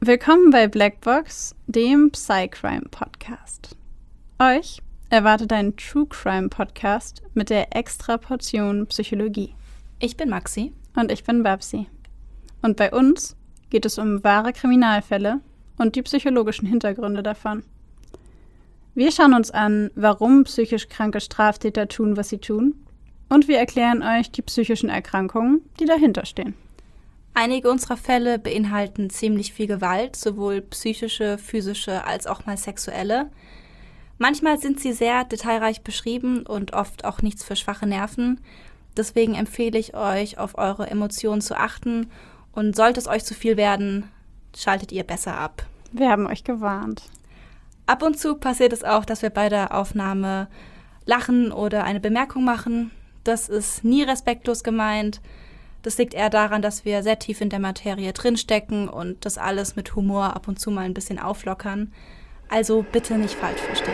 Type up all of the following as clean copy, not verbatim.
Willkommen bei Blackbox, dem Psycrime-Podcast. Euch erwartet ein True-Crime-Podcast mit der extra Portion Psychologie. Ich bin Maxi. Und ich bin Babsi. Und bei uns geht es um wahre Kriminalfälle und die psychologischen Hintergründe davon. Wir schauen uns an, warum psychisch kranke Straftäter tun, was sie tun. Und wir erklären euch die psychischen Erkrankungen, die dahinter stehen. Einige unserer Fälle beinhalten ziemlich viel Gewalt, sowohl psychische, physische als auch mal sexuelle. Manchmal sind sie sehr detailreich beschrieben und oft auch nichts für schwache Nerven. Deswegen empfehle ich euch, auf eure Emotionen zu achten. Und sollte es euch zu viel werden, schaltet ihr besser ab. Wir haben euch gewarnt. Ab und zu passiert es auch, dass wir bei der Aufnahme lachen oder eine Bemerkung machen. Das ist nie respektlos gemeint. Das liegt eher daran, dass wir sehr tief in der Materie drinstecken und das alles mit Humor ab und zu mal ein bisschen auflockern. Also bitte nicht falsch verstehen.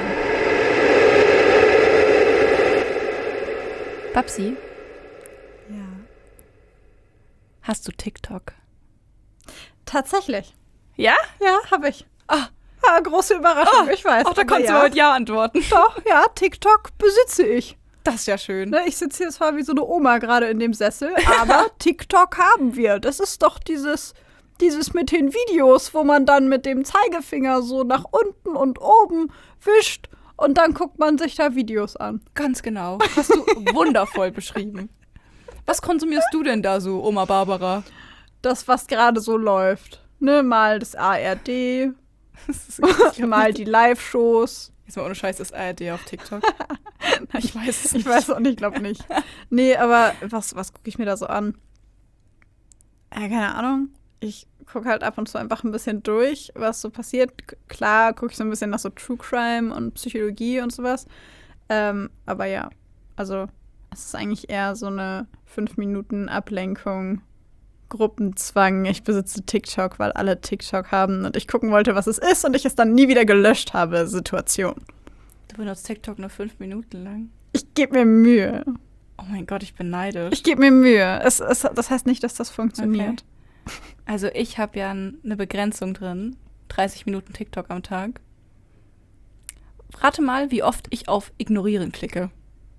Babsi? Ja. Hast du TikTok? Tatsächlich. Ja? Ja, habe ich. Ja, große Überraschung, ich weiß. Ach, da aber kannst du heute Ja antworten. Doch, ja, TikTok besitze ich. Das ist ja schön. Ne, ich sitze hier zwar wie so eine Oma gerade in dem Sessel, aber TikTok haben wir. Das ist doch dieses mit den Videos, wo man dann mit dem Zeigefinger so nach unten und oben wischt und dann guckt man sich da Videos an. Ganz genau. Hast du wundervoll beschrieben. Was konsumierst du denn da so, Oma Barbara? Das, was gerade so läuft. Ne, mal das ARD, mal die Live-Shows. Jetzt mal ohne Scheiß, ist ARD auf TikTok? Ich weiß es nicht. Ich weiß auch nicht, glaube nicht. Nee, aber was gucke ich mir da so an? Keine Ahnung. Ich gucke halt ab und zu einfach ein bisschen durch, was so passiert. Klar gucke ich so ein bisschen nach so True Crime und Psychologie und sowas. Aber ja, also es ist eigentlich eher so eine 5-Minuten-Ablenkung, Gruppenzwang. Ich besitze TikTok, weil alle TikTok haben und ich gucken wollte, was es ist und ich es dann nie wieder gelöscht habe, Situation. Du benutzt TikTok nur 5 Minuten lang? Ich gebe mir Mühe. Oh mein Gott, ich bin neidisch. Ich gebe mir Mühe. Das heißt nicht, dass das funktioniert. Okay. Also ich habe ja eine Begrenzung drin. 30 Minuten TikTok am Tag. Rate mal, wie oft ich auf Ignorieren klicke.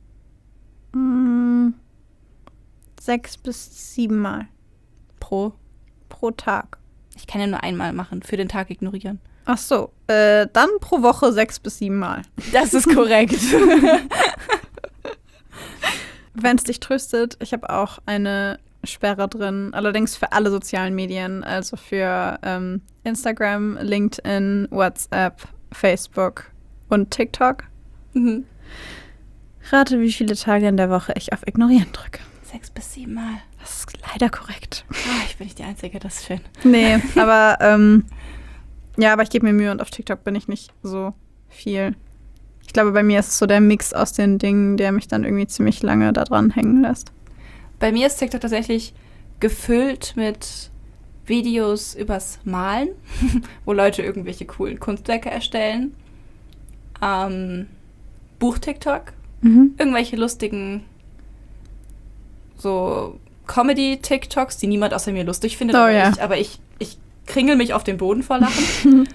6 bis 7 Mal. Pro Tag. Ich kann ja nur einmal machen, für den Tag ignorieren. Ach so, dann pro Woche 6 bis 7 Mal. Das ist korrekt. Wenn es dich tröstet, ich habe auch eine Sperre drin, allerdings für alle sozialen Medien, also für Instagram, LinkedIn, WhatsApp, Facebook und TikTok. Mhm. Rate, wie viele Tage in der Woche ich auf Ignorieren drücke. 6 bis 7 Mal. Das ist leider korrekt. Ich bin nicht die Einzige, das ist schön. Nee, aber aber ich gebe mir Mühe und auf TikTok bin ich nicht so viel. Ich glaube, bei mir ist es so der Mix aus den Dingen, der mich dann irgendwie ziemlich lange da dran hängen lässt. Bei mir ist TikTok tatsächlich gefüllt mit Videos übers Malen, wo Leute irgendwelche coolen Kunstwerke erstellen. Buch-TikTok, irgendwelche lustigen so Comedy-TikToks, die niemand außer mir lustig findet, aber ich kringel mich auf den Boden vor Lachen.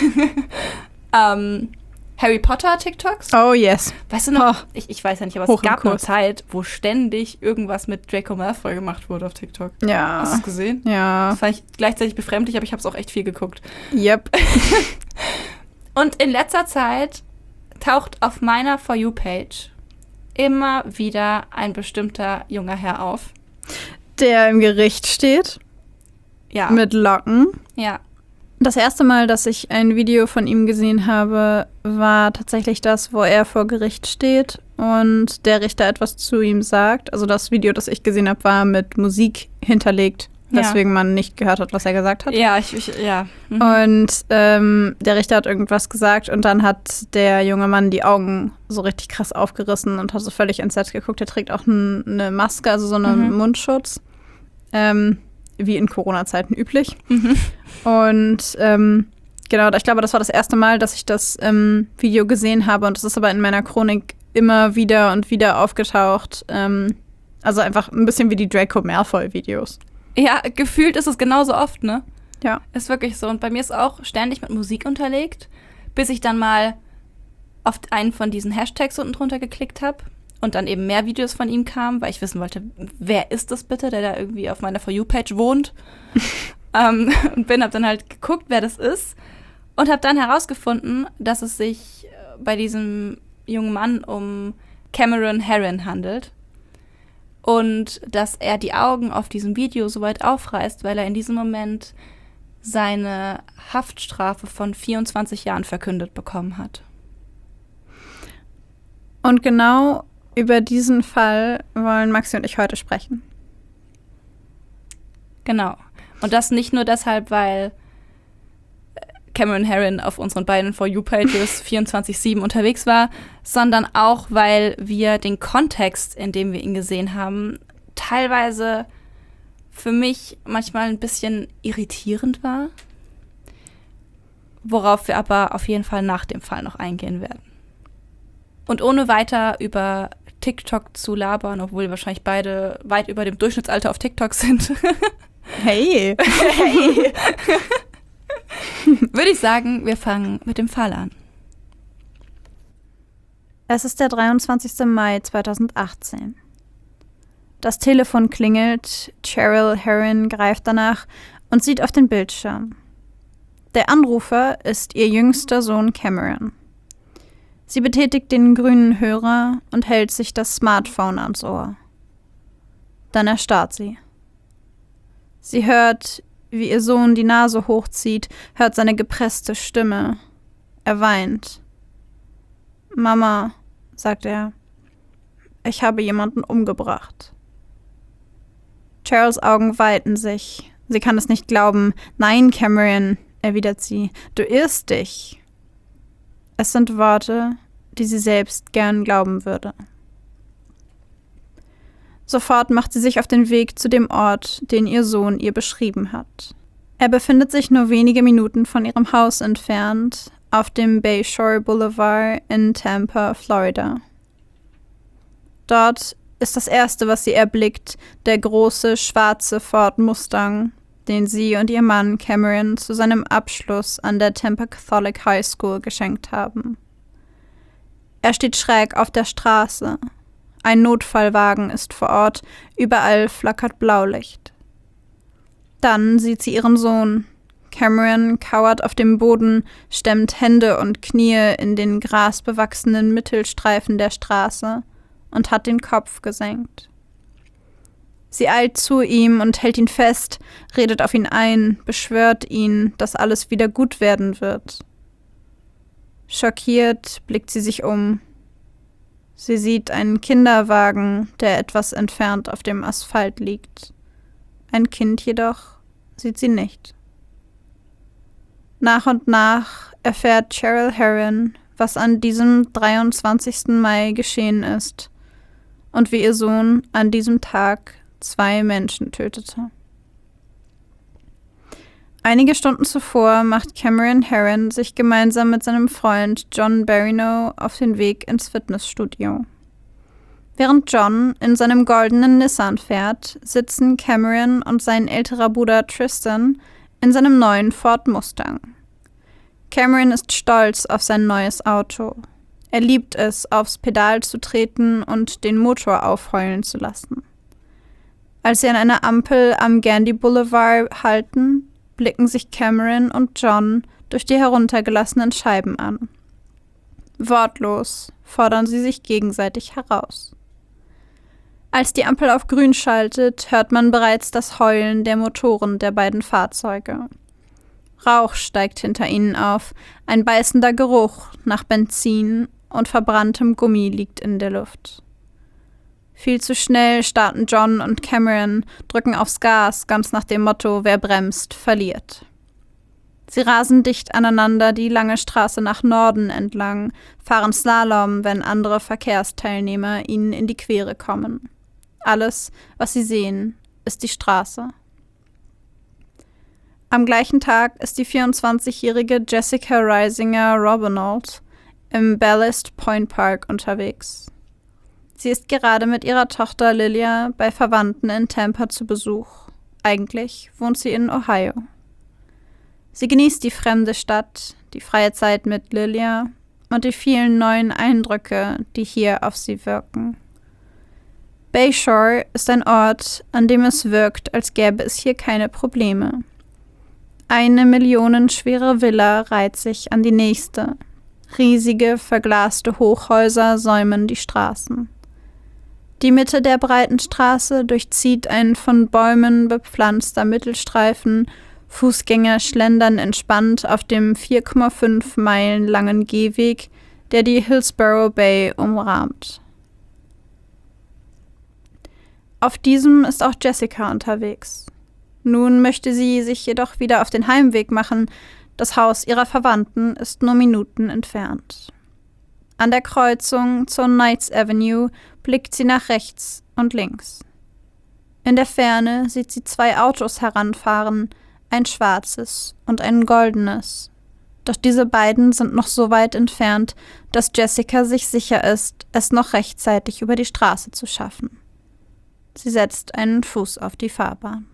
Harry Potter-TikToks. Oh, yes. Weißt du noch, ich weiß ja nicht, aber es gab eine Zeit, wo ständig irgendwas mit Draco Malfoy gemacht wurde auf TikTok. Ja. Hast du es gesehen? Ja. Das fand ich gleichzeitig befremdlich, aber ich habe es auch echt viel geguckt. Yep. Und in letzter Zeit taucht auf meiner For You-Page immer wieder ein bestimmter junger Herr auf. Der im Gericht steht. Ja. Mit Locken. Ja. Das erste Mal, dass ich ein Video von ihm gesehen habe, war tatsächlich das, wo er vor Gericht steht und der Richter etwas zu ihm sagt. Also das Video, das ich gesehen habe, war mit Musik hinterlegt, weswegen man nicht gehört hat, was er gesagt hat. Ja, ja. Und der Richter hat irgendwas gesagt und dann hat der junge Mann die Augen so richtig krass aufgerissen und hat so völlig entsetzt geguckt. Er trägt auch eine Maske, also so einen Mundschutz. Wie in Corona-Zeiten üblich. Und genau, ich glaube, das war das erste Mal, dass ich das Video gesehen habe und das ist aber in meiner Chronik immer wieder und wieder aufgetaucht. Also einfach ein bisschen wie die Draco Malfoy-Videos. Ja, gefühlt ist es genauso oft, ne? Ja. Ist wirklich so. Und bei mir ist auch ständig mit Musik unterlegt, bis ich dann mal auf einen von diesen Hashtags unten drunter geklickt habe und dann eben mehr Videos von ihm kamen, weil ich wissen wollte, wer ist das bitte, der da irgendwie auf meiner For You-Page wohnt. Und hab dann halt geguckt, wer das ist und habe dann herausgefunden, dass es sich bei diesem jungen Mann um Cameron Herron handelt und dass er die Augen auf diesem Video so weit aufreißt, weil er in diesem Moment seine Haftstrafe von 24 Jahren verkündet bekommen hat. Und genau über diesen Fall wollen Maxi und ich heute sprechen. Genau. Und das nicht nur deshalb, weil Cameron Herron auf unseren beiden For You-Pages 24/7 unterwegs war, sondern auch, weil wir den Kontext, in dem wir ihn gesehen haben, teilweise für mich manchmal ein bisschen irritierend war, worauf wir aber auf jeden Fall nach dem Fall noch eingehen werden. Und ohne weiter über TikTok zu labern, obwohl wir wahrscheinlich beide weit über dem Durchschnittsalter auf TikTok sind. Hey! Hey! Würde ich sagen, wir fangen mit dem Fall an. Es ist der 23. Mai 2018. Das Telefon klingelt, Cheryl Herron greift danach und sieht auf den Bildschirm. Der Anrufer ist ihr jüngster Sohn Cameron. Sie betätigt den grünen Hörer und hält sich das Smartphone ans Ohr. Dann erstarrt sie. Sie hört, wie ihr Sohn die Nase hochzieht, hört seine gepresste Stimme. Er weint. »Mama«, sagt er, »ich habe jemanden umgebracht.« Cheryls Augen weiten sich. Sie kann es nicht glauben. »Nein, Cameron«, erwidert sie, »du irrst dich.« Es sind Worte, die sie selbst gern glauben würde. Sofort macht sie sich auf den Weg zu dem Ort, den ihr Sohn ihr beschrieben hat. Er befindet sich nur wenige Minuten von ihrem Haus entfernt, auf dem Bayshore Boulevard in Tampa, Florida. Dort ist das Erste, was sie erblickt, der große, schwarze Ford Mustang, den sie und ihr Mann Cameron zu seinem Abschluss an der Tampa Catholic High School geschenkt haben. Er steht schräg auf der Straße. Ein Notfallwagen ist vor Ort, überall flackert Blaulicht. Dann sieht sie ihren Sohn. Cameron kauert auf dem Boden, stemmt Hände und Knie in den grasbewachsenen Mittelstreifen der Straße und hat den Kopf gesenkt. Sie eilt zu ihm und hält ihn fest, redet auf ihn ein, beschwört ihn, dass alles wieder gut werden wird. Schockiert blickt sie sich um. Sie sieht einen Kinderwagen, der etwas entfernt auf dem Asphalt liegt. Ein Kind jedoch sieht sie nicht. Nach und nach erfährt Cheryl Herron, was an diesem 23. Mai geschehen ist und wie ihr Sohn an diesem Tag 2 Menschen tötete. Einige Stunden zuvor macht Cameron Herron sich gemeinsam mit seinem Freund John Barrino auf den Weg ins Fitnessstudio. Während John in seinem goldenen Nissan fährt, sitzen Cameron und sein älterer Bruder Tristan in seinem neuen Ford Mustang. Cameron ist stolz auf sein neues Auto. Er liebt es, aufs Pedal zu treten und den Motor aufheulen zu lassen. Als sie an einer Ampel am Gandy Boulevard halten, blicken sich Cameron und John durch die heruntergelassenen Scheiben an. Wortlos fordern sie sich gegenseitig heraus. Als die Ampel auf grün schaltet, hört man bereits das Heulen der Motoren der beiden Fahrzeuge. Rauch steigt hinter ihnen auf, ein beißender Geruch nach Benzin und verbranntem Gummi liegt in der Luft. Viel zu schnell starten John und Cameron, drücken aufs Gas, ganz nach dem Motto, wer bremst, verliert. Sie rasen dicht aneinander die lange Straße nach Norden entlang, fahren Slalom, wenn andere Verkehrsteilnehmer ihnen in die Quere kommen. Alles, was sie sehen, ist die Straße. Am gleichen Tag ist die 24-jährige Jessica Reisinger Robinald im Ballast Point Park unterwegs. Sie ist gerade mit ihrer Tochter Lilia bei Verwandten in Tampa zu Besuch. Eigentlich wohnt sie in Ohio. Sie genießt die fremde Stadt, die freie Zeit mit Lilia und die vielen neuen Eindrücke, die hier auf sie wirken. Bayshore ist ein Ort, an dem es wirkt, als gäbe es hier keine Probleme. Eine millionenschwere Villa reiht sich an die nächste. Riesige, verglaste Hochhäuser säumen die Straßen. Die Mitte der breiten Straße durchzieht ein von Bäumen bepflanzter Mittelstreifen. Fußgänger schlendern entspannt auf dem 4,5 Meilen langen Gehweg, der die Hillsborough Bay umrahmt. Auf diesem ist auch Jessica unterwegs. Nun möchte sie sich jedoch wieder auf den Heimweg machen. Das Haus ihrer Verwandten ist nur Minuten entfernt. An der Kreuzung zur Knights Avenue blickt sie nach rechts und links. In der Ferne sieht sie 2 Autos heranfahren, ein schwarzes und ein goldenes. Doch diese beiden sind noch so weit entfernt, dass Jessica sich sicher ist, es noch rechtzeitig über die Straße zu schaffen. Sie setzt einen Fuß auf die Fahrbahn.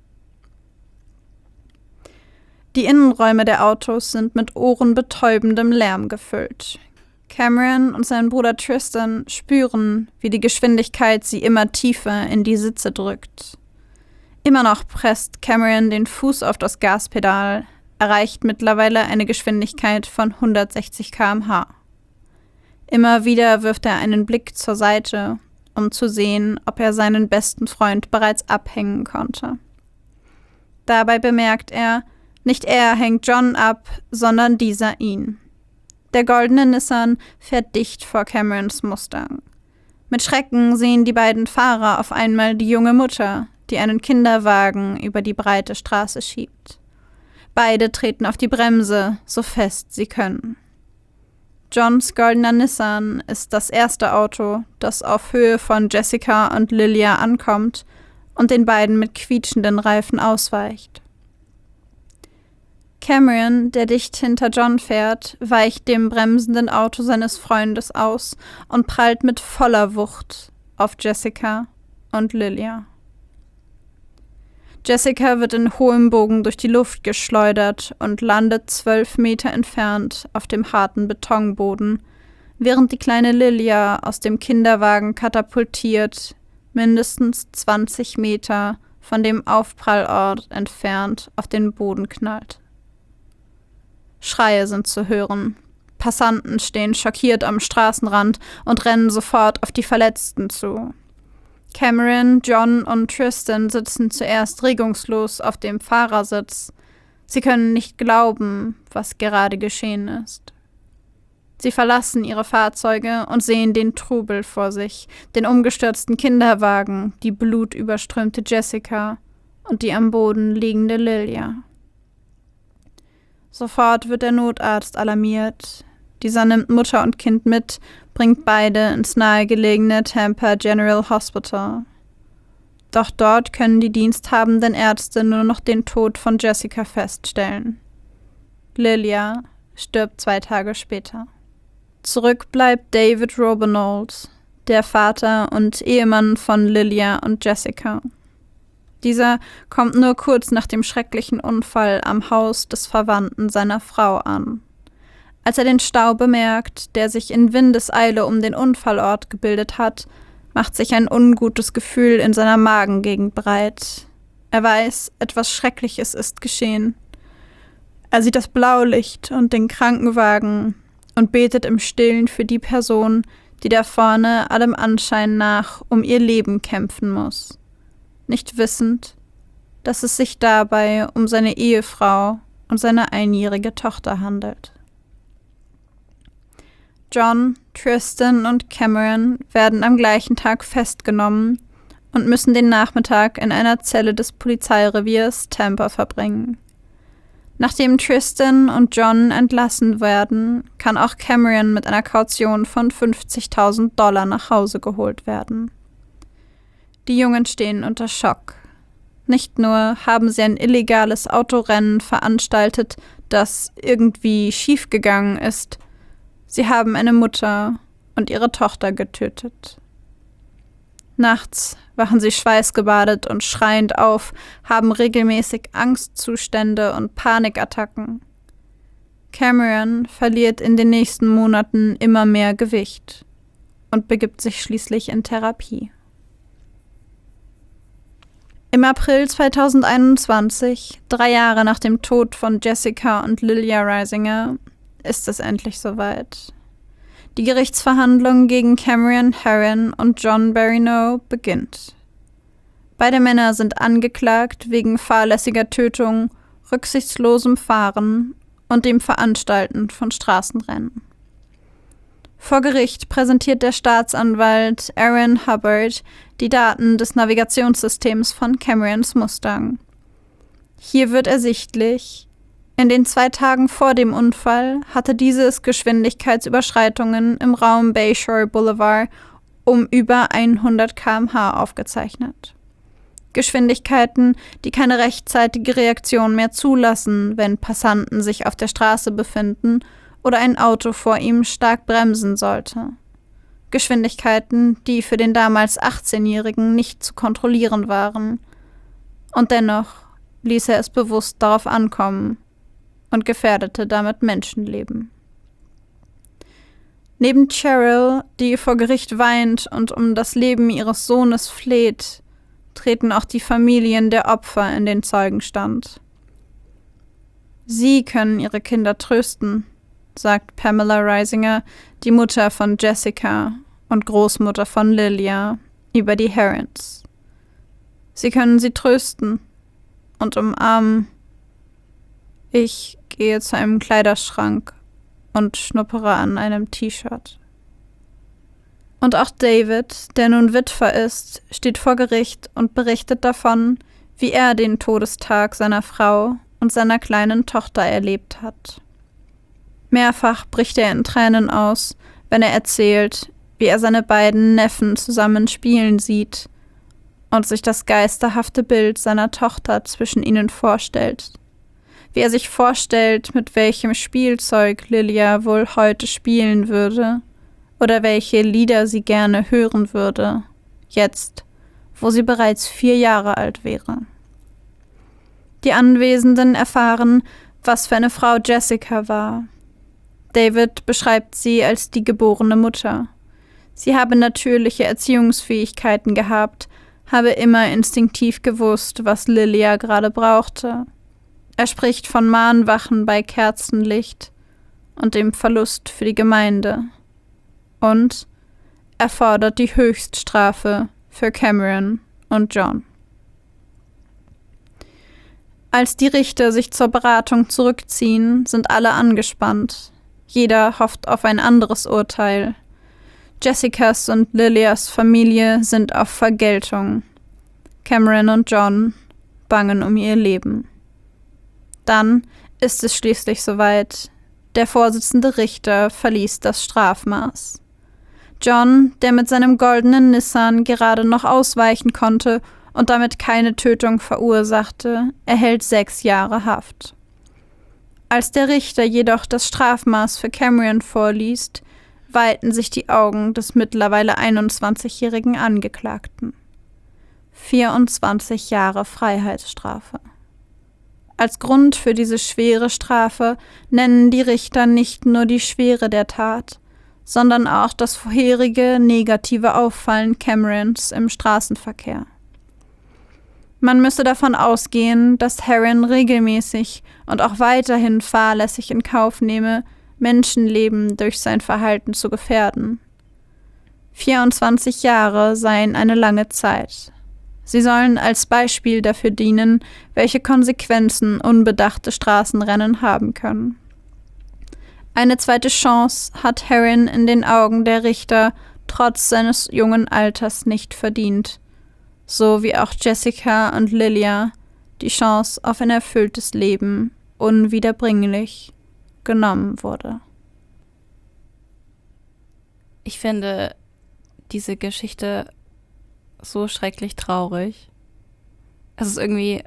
Die Innenräume der Autos sind mit ohrenbetäubendem Lärm gefüllt. Cameron und sein Bruder Tristan spüren, wie die Geschwindigkeit sie immer tiefer in die Sitze drückt. Immer noch presst Cameron den Fuß auf das Gaspedal, erreicht mittlerweile eine Geschwindigkeit von 160 km/h. Immer wieder wirft er einen Blick zur Seite, um zu sehen, ob er seinen besten Freund bereits abhängen konnte. Dabei bemerkt er, nicht er hängt John ab, sondern dieser ihn. Der goldene Nissan fährt dicht vor Camerons Mustang. Mit Schrecken sehen die beiden Fahrer auf einmal die junge Mutter, die einen Kinderwagen über die breite Straße schiebt. Beide treten auf die Bremse, so fest sie können. Johns goldener Nissan ist das erste Auto, das auf Höhe von Jessica und Lilia ankommt und den beiden mit quietschenden Reifen ausweicht. Cameron, der dicht hinter John fährt, weicht dem bremsenden Auto seines Freundes aus und prallt mit voller Wucht auf Jessica und Lilia. Jessica wird in hohem Bogen durch die Luft geschleudert und landet 12 Meter entfernt auf dem harten Betonboden, während die kleine Lilia aus dem Kinderwagen katapultiert, mindestens 20 Meter von dem Aufprallort entfernt auf den Boden knallt. Schreie sind zu hören. Passanten stehen schockiert am Straßenrand und rennen sofort auf die Verletzten zu. Cameron, John und Tristan sitzen zuerst regungslos auf dem Fahrersitz. Sie können nicht glauben, was gerade geschehen ist. Sie verlassen ihre Fahrzeuge und sehen den Trubel vor sich, den umgestürzten Kinderwagen, die blutüberströmte Jessica und die am Boden liegende Lilia. Sofort wird der Notarzt alarmiert. Dieser nimmt Mutter und Kind mit, bringt beide ins nahegelegene Tampa General Hospital. Doch dort können die diensthabenden Ärzte nur noch den Tod von Jessica feststellen. Lilia stirbt 2 Tage später. Zurück bleibt David Robinold, der Vater und Ehemann von Lilia und Jessica. Dieser kommt nur kurz nach dem schrecklichen Unfall am Haus des Verwandten seiner Frau an. Als er den Stau bemerkt, der sich in Windeseile um den Unfallort gebildet hat, macht sich ein ungutes Gefühl in seiner Magengegend breit. Er weiß, etwas Schreckliches ist geschehen. Er sieht das Blaulicht und den Krankenwagen und betet im Stillen für die Person, die da vorne allem Anschein nach um ihr Leben kämpfen muss. Nicht wissend, dass es sich dabei um seine Ehefrau und seine 1-jährige Tochter handelt. John, Tristan und Cameron werden am gleichen Tag festgenommen und müssen den Nachmittag in einer Zelle des Polizeireviers Tampa verbringen. Nachdem Tristan und John entlassen werden, kann auch Cameron mit einer Kaution von $50.000 nach Hause geholt werden. Die Jungen stehen unter Schock. Nicht nur haben sie ein illegales Autorennen veranstaltet, das irgendwie schiefgegangen ist, sie haben eine Mutter und ihre Tochter getötet. Nachts wachen sie schweißgebadet und schreiend auf, haben regelmäßig Angstzustände und Panikattacken. Cameron verliert in den nächsten Monaten immer mehr Gewicht und begibt sich schließlich in Therapie. Im April 2021, 3 Jahre nach dem Tod von Jessica und Lilia Risinger, ist es endlich soweit. Die Gerichtsverhandlung gegen Cameron Herron und John Barrino beginnt. Beide Männer sind angeklagt wegen fahrlässiger Tötung, rücksichtslosem Fahren und dem Veranstalten von Straßenrennen. Vor Gericht präsentiert der Staatsanwalt Aaron Hubbard die Daten des Navigationssystems von Camerons Mustang. Hier wird ersichtlich, in den 2 Tagen vor dem Unfall hatte dieses Geschwindigkeitsüberschreitungen im Raum Bayshore Boulevard um über 100 km/h aufgezeichnet. Geschwindigkeiten, die keine rechtzeitige Reaktion mehr zulassen, wenn Passanten sich auf der Straße befinden oder ein Auto vor ihm stark bremsen sollte. Geschwindigkeiten, die für den damals 18-Jährigen nicht zu kontrollieren waren. Und dennoch ließ er es bewusst darauf ankommen und gefährdete damit Menschenleben. Neben Cheryl, die vor Gericht weint und um das Leben ihres Sohnes fleht, treten auch die Familien der Opfer in den Zeugenstand. Sie können ihre Kinder trösten, sagt Pamela Risinger, die Mutter von Jessica und Großmutter von Lilia, über die Herrons. Sie können sie trösten und umarmen. Ich gehe zu einem Kleiderschrank und schnuppere an einem T-Shirt. Und auch David, der nun Witwer ist, steht vor Gericht und berichtet davon, wie er den Todestag seiner Frau und seiner kleinen Tochter erlebt hat. Mehrfach bricht er in Tränen aus, wenn er erzählt, wie er seine beiden Neffen zusammen spielen sieht und sich das geisterhafte Bild seiner Tochter zwischen ihnen vorstellt. Wie er sich vorstellt, mit welchem Spielzeug Lilia wohl heute spielen würde oder welche Lieder sie gerne hören würde, jetzt, wo sie bereits 4 Jahre alt wäre. Die Anwesenden erfahren, was für eine Frau Jessica war. David beschreibt sie als die geborene Mutter. Sie habe natürliche Erziehungsfähigkeiten gehabt, habe immer instinktiv gewusst, was Lilia gerade brauchte. Er spricht von Mahnwachen bei Kerzenlicht und dem Verlust für die Gemeinde. Und er fordert die Höchststrafe für Cameron und John. Als die Richter sich zur Beratung zurückziehen, sind alle angespannt. Jeder hofft auf ein anderes Urteil. Jessicas und Lilias Familie sind auf Vergeltung. Cameron und John bangen um ihr Leben. Dann ist es schließlich soweit. Der Vorsitzende Richter verließ das Strafmaß. John, der mit seinem goldenen Nissan gerade noch ausweichen konnte und damit keine Tötung verursachte, erhält 6 Jahre Haft. Als der Richter jedoch das Strafmaß für Cameron vorliest, weiten sich die Augen des mittlerweile 21-jährigen Angeklagten. 24 Jahre Freiheitsstrafe. Als Grund für diese schwere Strafe nennen die Richter nicht nur die Schwere der Tat, sondern auch das vorherige negative Auffallen Camerons im Straßenverkehr. Man müsse davon ausgehen, dass Herron regelmäßig und auch weiterhin fahrlässig in Kauf nehme, Menschenleben durch sein Verhalten zu gefährden. 24 Jahre seien eine lange Zeit. Sie sollen als Beispiel dafür dienen, welche Konsequenzen unbedachte Straßenrennen haben können. Eine zweite Chance hat Herron in den Augen der Richter trotz seines jungen Alters nicht verdient, so wie auch Jessica und Lilia die Chance auf ein erfülltes Leben unwiederbringlich genommen wurde. Ich finde diese Geschichte so schrecklich traurig. Es ist irgendwie,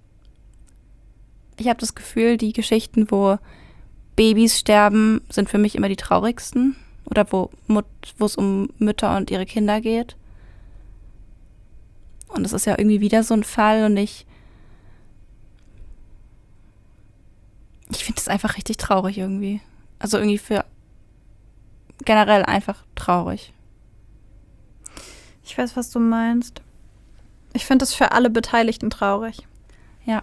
ich habe das Gefühl, die Geschichten, wo Babys sterben, sind für mich immer die traurigsten. Oder wo es um Mütter und ihre Kinder geht. Und das ist ja irgendwie wieder so ein Fall und ich finde das einfach richtig traurig irgendwie. Also irgendwie für generell einfach traurig. Ich weiß, was du meinst. Ich finde es für alle Beteiligten traurig. Ja.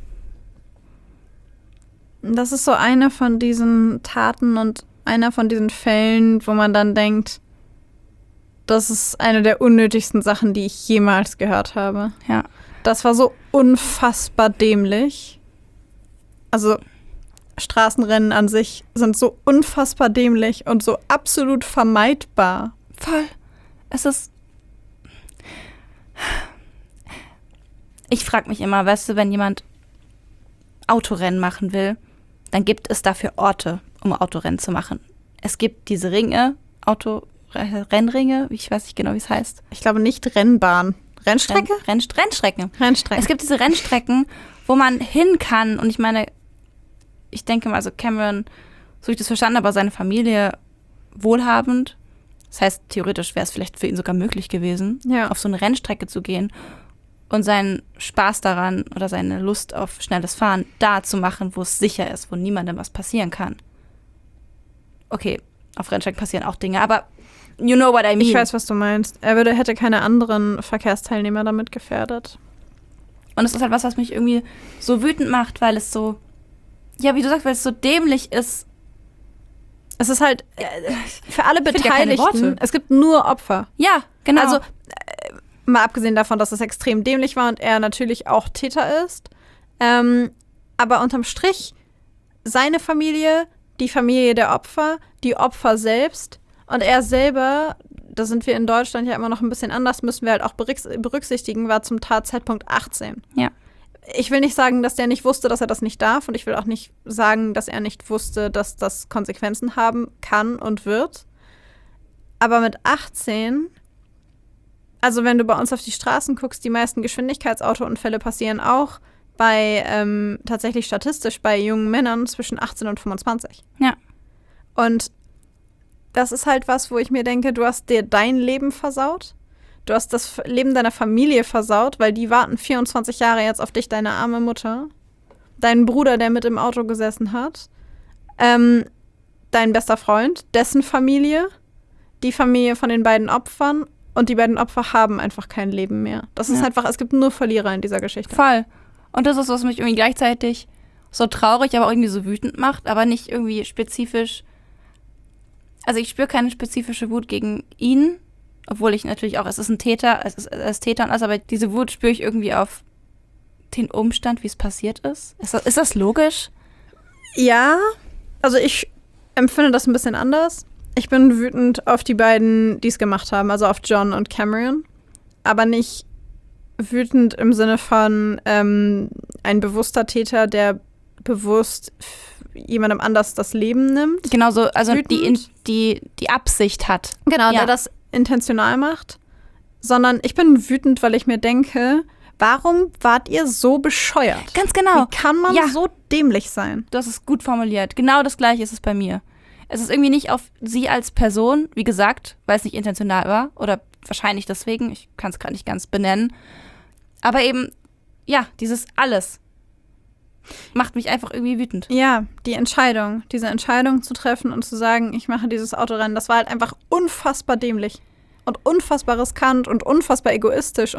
Das ist so eine von diesen Taten und einer von diesen Fällen, wo man dann denkt, das ist eine der unnötigsten Sachen, die ich jemals gehört habe. Ja. Das war so unfassbar dämlich. Also Straßenrennen an sich sind so unfassbar dämlich und so absolut vermeidbar. Voll. Es ist. Ich frage mich immer, weißt du, wenn jemand Autorennen machen will, dann gibt es dafür Orte, um Autorennen zu machen. Es gibt diese Ringe, Rennringe, ich weiß nicht genau, wie es heißt. Ich glaube nicht Rennbahn. Rennstrecke? Rennstrecken. Rennstrecke. Es gibt diese Rennstrecken, wo man hin kann. Und ich meine, ich denke mal, also Cameron, so ich das verstanden habe, seine Familie wohlhabend. Das heißt, theoretisch wäre es vielleicht für ihn sogar möglich gewesen, auf so eine Rennstrecke zu gehen und seinen Spaß daran oder seine Lust auf schnelles Fahren da zu machen, wo es sicher ist, wo niemandem was passieren kann. Okay, auf Rennstrecken passieren auch Dinge, aber you know what I mean. Ich weiß, was du meinst. Er hätte keine anderen Verkehrsteilnehmer damit gefährdet. Und es ist halt was mich irgendwie so wütend macht, weil es so, ja, wie du sagst, weil es so dämlich ist. Es ist halt für alle Beteiligten, es gibt nur Opfer. Ja, genau. Also mal abgesehen davon, dass es extrem dämlich war und er natürlich auch Täter ist. Aber unterm Strich seine Familie, die Familie der Opfer, die Opfer selbst und er selber, da sind wir in Deutschland ja immer noch ein bisschen anders, müssen wir halt auch berücksichtigen, war zum Tatzeitpunkt 18. Ja. Ich will nicht sagen, dass der nicht wusste, dass er das nicht darf und ich will auch nicht sagen, dass er nicht wusste, dass das Konsequenzen haben kann und wird. Aber mit 18, also wenn du bei uns auf die Straßen guckst, die meisten Geschwindigkeitsautounfälle passieren auch tatsächlich statistisch bei jungen Männern zwischen 18 und 25. Ja. Und das ist halt was, wo ich mir denke, du hast dir dein Leben versaut. Du hast das Leben deiner Familie versaut, weil die warten 24 Jahre jetzt auf dich, deine arme Mutter. Deinen Bruder, der mit im Auto gesessen hat. Dein bester Freund, dessen Familie. Die Familie von den beiden Opfern. Und die beiden Opfer haben einfach kein Leben mehr. Das ist einfach, es gibt nur Verlierer in dieser Geschichte. Voll. Und das ist, was mich irgendwie gleichzeitig so traurig, aber auch irgendwie so wütend macht, aber nicht irgendwie spezifisch. Also ich spüre keine spezifische Wut gegen ihn, obwohl ich natürlich auch, es ist ein Täter, er ist Täter und alles, aber diese Wut spüre ich irgendwie auf den Umstand, wie es passiert ist. Ist das logisch? Ja, also ich empfinde das ein bisschen anders. Ich bin wütend auf die beiden, die es gemacht haben, also auf John und Cameron, aber nicht wütend im Sinne von ein bewusster Täter, der bewusst jemandem anders das Leben nimmt. Genau so, also die Absicht hat. Genau, der das intentional macht, sondern ich bin wütend, weil ich mir denke, warum wart ihr so bescheuert? Ganz genau. Wie kann man so dämlich sein? Du hast es gut formuliert. Genau das Gleiche ist es bei mir. Es ist irgendwie nicht auf sie als Person, wie gesagt, weil es nicht intentional war oder wahrscheinlich deswegen, ich kann es gerade nicht ganz benennen, aber eben, ja, dieses alles macht mich einfach irgendwie wütend. Ja, diese Entscheidung zu treffen und zu sagen, ich mache dieses Autorennen, das war halt einfach unfassbar dämlich und unfassbar riskant und unfassbar egoistisch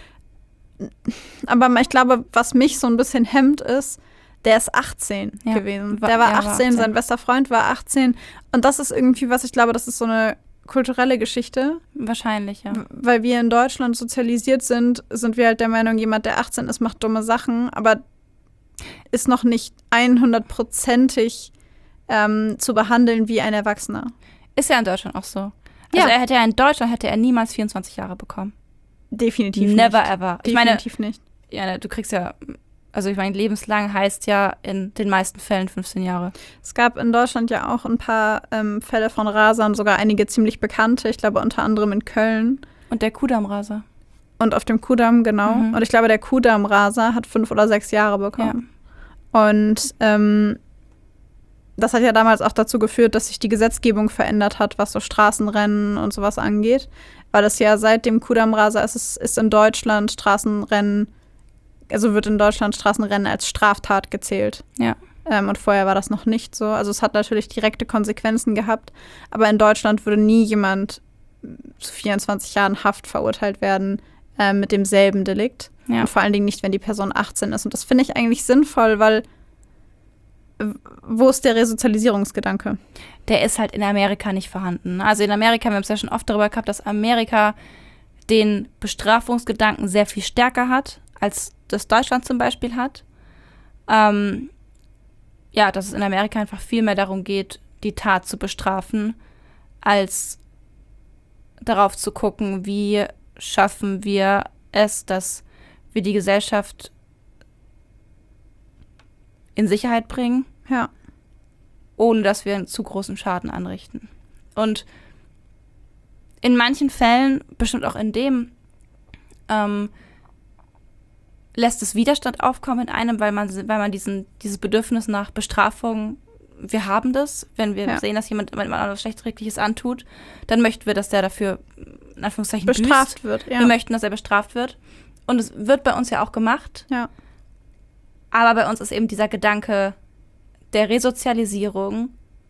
aber ich glaube, was mich so ein bisschen hemmt ist, der ist 18 gewesen. Der war 18, sein bester Freund war 18 und das ist irgendwie was, ich glaube, das ist so eine kulturelle Geschichte. Wahrscheinlich, ja. Weil wir in Deutschland sozialisiert sind wir halt der Meinung, jemand, der 18 ist, macht dumme Sachen, aber ist noch nicht 100%ig zu behandeln wie ein Erwachsener. Ist ja in Deutschland auch so. Also in Deutschland hätte er niemals 24 Jahre bekommen. Definitiv nicht. Never ever. Definitiv nicht. Ja, du kriegst ja, also ich meine, lebenslang heißt ja in den meisten Fällen 15 Jahre. Es gab in Deutschland ja auch ein paar Fälle von Rasern, sogar einige ziemlich bekannte, ich glaube unter anderem in Köln. Und der Kudamm-Raser. Und auf dem Kudamm, genau. Mhm. Und ich glaube, der Kudamm-Raser hat 5 oder 6 Jahre bekommen. Ja. Und das hat ja damals auch dazu geführt, dass sich die Gesetzgebung verändert hat, was so Straßenrennen und sowas angeht. Weil es ja seit dem Kudam Rasa ist in Deutschland wird in Deutschland Straßenrennen als Straftat gezählt. Ja. Und vorher war das noch nicht so. Also es hat natürlich direkte Konsequenzen gehabt. Aber in Deutschland würde nie jemand zu 24 Jahren Haft verurteilt werden mit demselben Delikt. Ja. Und vor allen Dingen nicht, wenn die Person 18 ist. Und das finde ich eigentlich sinnvoll, weil wo ist der Resozialisierungsgedanke? Der ist halt in Amerika nicht vorhanden. Also in Amerika, wir haben es ja schon oft darüber gehabt, dass Amerika den Bestrafungsgedanken sehr viel stärker hat, als das Deutschland zum Beispiel hat. Dass es in Amerika einfach viel mehr darum geht, die Tat zu bestrafen, als darauf zu gucken, wie schaffen wir es, dass wir die Gesellschaft in Sicherheit bringen, Ja. ohne dass wir einen zu großen Schaden anrichten. Und in manchen Fällen, bestimmt auch in dem, lässt es Widerstand aufkommen in einem, weil man dieses Bedürfnis nach Bestrafung, wir haben das, wenn wir sehen, dass jemand etwas Schlechträgliches antut, dann möchten wir, dass der dafür in Anführungszeichen bestraft wird. Ja. Wir möchten, dass er bestraft wird. Und es wird bei uns ja auch gemacht. Ja. Aber bei uns ist eben dieser Gedanke der Resozialisierung,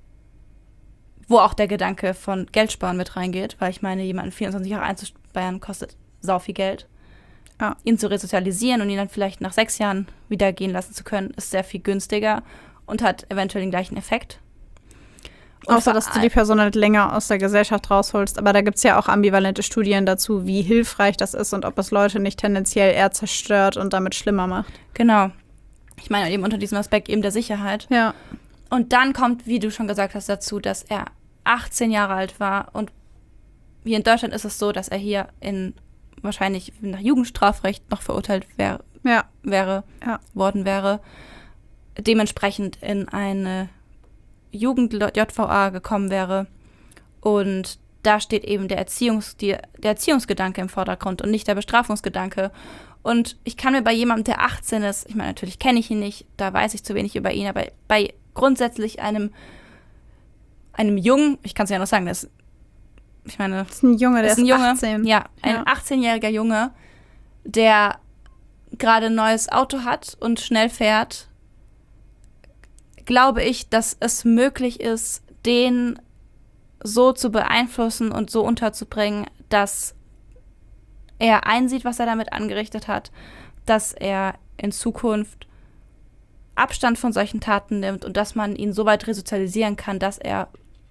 wo auch der Gedanke von Geldsparen mit reingeht, weil ich meine, jemanden 24 Jahre einzusperren kostet sau viel Geld. Ja. Ihn zu resozialisieren und ihn dann vielleicht nach 6 Jahren wieder gehen lassen zu können, ist sehr viel günstiger und hat eventuell den gleichen Effekt. Und Außer, dass du die Person halt länger aus der Gesellschaft rausholst. Aber da gibt es ja auch ambivalente Studien dazu, wie hilfreich das ist und ob es Leute nicht tendenziell eher zerstört und damit schlimmer macht. Genau. Ich meine eben unter diesem Aspekt eben der Sicherheit. Ja. Und dann kommt, wie du schon gesagt hast, dazu, dass er 18 Jahre alt war. Und hier in Deutschland ist es so, dass er hier wahrscheinlich nach Jugendstrafrecht noch verurteilt worden wäre. Dementsprechend in eine Jugend-JVA gekommen wäre. Und da steht eben der Erziehungsgedanke im Vordergrund und nicht der Bestrafungsgedanke. Und ich kann mir bei jemandem, der 18 ist, ich meine, natürlich kenne ich ihn nicht, da weiß ich zu wenig über ihn, aber bei grundsätzlich einem Jungen, ich kann es ja noch sagen, das ist ein Junge, der ist 18. Ja, ein 18-jähriger Junge, der gerade ein neues Auto hat und schnell fährt, glaube ich, dass es möglich ist, den so zu beeinflussen und so unterzubringen, dass er einsieht, was er damit angerichtet hat, dass er in Zukunft Abstand von solchen Taten nimmt und dass man ihn so weit resozialisieren kann, dass er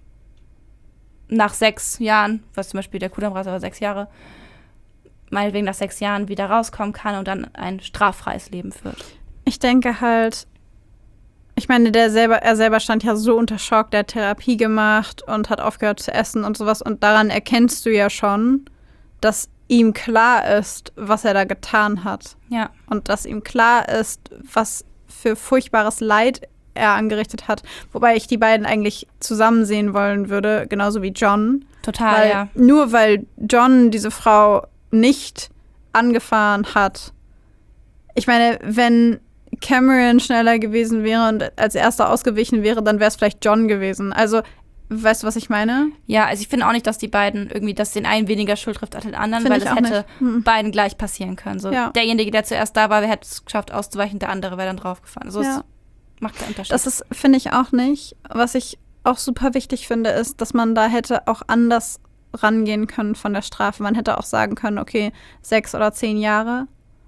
nach 6 Jahren, was zum Beispiel der Kudam Rasa war 6 Jahre, meinetwegen nach 6 Jahren wieder rauskommen kann und dann ein straffreies Leben führt. Ich denke halt, ich meine, er selber stand ja so unter Schock, der hat Therapie gemacht und hat aufgehört zu essen und sowas. Und daran erkennst du ja schon, dass ihm klar ist, was er da getan hat. Ja. Und dass ihm klar ist, was für furchtbares Leid er angerichtet hat. Wobei ich die beiden eigentlich zusammen sehen wollen würde, genauso wie John. Total, ja. Nur weil John diese Frau nicht angefahren hat. Ich meine, wenn Cameron schneller gewesen wäre und als erster ausgewichen wäre, dann wäre es vielleicht John gewesen. Also, weißt du, was ich meine? Ja, also ich finde auch nicht, dass die beiden irgendwie, dass den einen weniger Schuld trifft als den anderen, weil es hätte beiden gleich passieren können. So, derjenige, der zuerst da war, hätte es geschafft auszuweichen, der andere wäre dann draufgefahren. Also es macht keinen Unterschied. Das ist, finde ich auch nicht. Was ich auch super wichtig finde, ist, dass man da hätte auch anders rangehen können von der Strafe. Man hätte auch sagen können, okay, 6 oder 10 Jahre.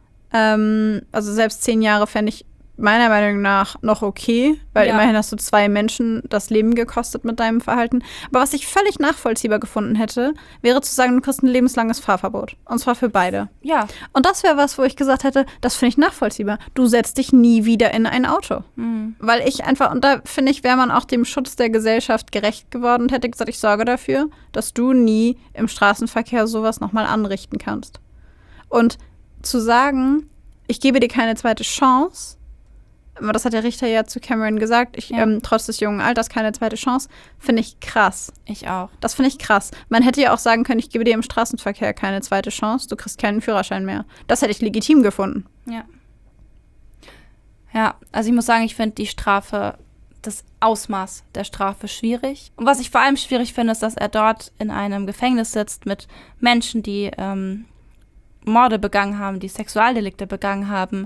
Also selbst 10 Jahre fände ich meiner Meinung nach noch okay, weil immerhin hast du 2 Menschen das Leben gekostet mit deinem Verhalten. Aber was ich völlig nachvollziehbar gefunden hätte, wäre zu sagen, du kriegst ein lebenslanges Fahrverbot. Und zwar für beide. Ja. Und das wäre was, wo ich gesagt hätte, das finde ich nachvollziehbar. Du setzt dich nie wieder in ein Auto. Mhm. Weil ich einfach, und da finde ich, wäre man auch dem Schutz der Gesellschaft gerecht geworden und hätte gesagt, ich sorge dafür, dass du nie im Straßenverkehr sowas nochmal anrichten kannst. Und zu sagen, ich gebe dir keine zweite Chance, aber das hat der Richter ja zu Cameron gesagt, trotz des jungen Alters keine zweite Chance, finde ich krass. Ich auch. Das finde ich krass. Man hätte ja auch sagen können, ich gebe dir im Straßenverkehr keine zweite Chance, du kriegst keinen Führerschein mehr. Das hätte ich legitim gefunden. Ja. Ja, also ich muss sagen, ich finde die Strafe das Ausmaß der Strafe schwierig. Und was ich vor allem schwierig finde, ist, dass er dort in einem Gefängnis sitzt mit Menschen, die Morde begangen haben, die Sexualdelikte begangen haben.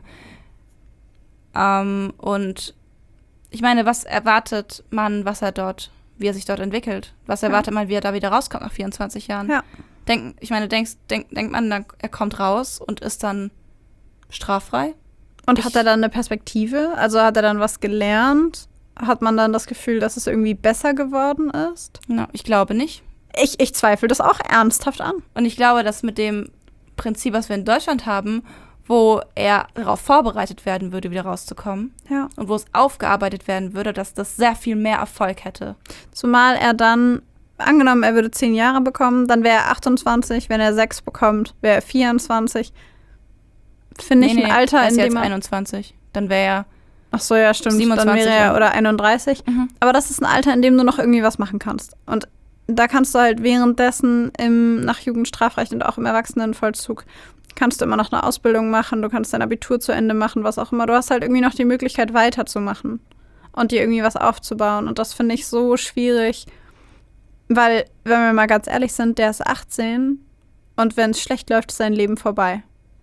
Und ich meine, was erwartet man, wie er sich dort entwickelt? Was erwartet man, wie er da wieder rauskommt nach 24 Jahren? Ja. Denkt man, er kommt raus und ist dann straffrei? Und hat er dann eine Perspektive? Also hat er dann was gelernt? Hat man dann das Gefühl, dass es irgendwie besser geworden ist? No, ich glaube nicht. Ich zweifle das auch ernsthaft an. Und ich glaube, dass mit dem Prinzip, was wir in Deutschland haben, wo er darauf vorbereitet werden würde, wieder rauszukommen, ja, und wo es aufgearbeitet werden würde, dass das sehr viel mehr Erfolg hätte. Zumal er dann, angenommen, er würde 10 Jahre bekommen, dann wäre er 28, wenn er 6 bekommt, wäre er 24. Finde ich ein Alter, in dem er 21. Dann wäre er ach so, ja, stimmt. 27 dann wäre er oder 31. Mhm. Aber das ist ein Alter, in dem du noch irgendwie was machen kannst. Und da kannst du halt währenddessen nach Jugendstrafrecht und auch im Erwachsenenvollzug kannst du immer noch eine Ausbildung machen, du kannst dein Abitur zu Ende machen, was auch immer. Du hast halt irgendwie noch die Möglichkeit, weiterzumachen und dir irgendwie was aufzubauen. Und das finde ich so schwierig, weil, wenn wir mal ganz ehrlich sind, der ist 18 und wenn es schlecht läuft, ist sein Leben vorbei.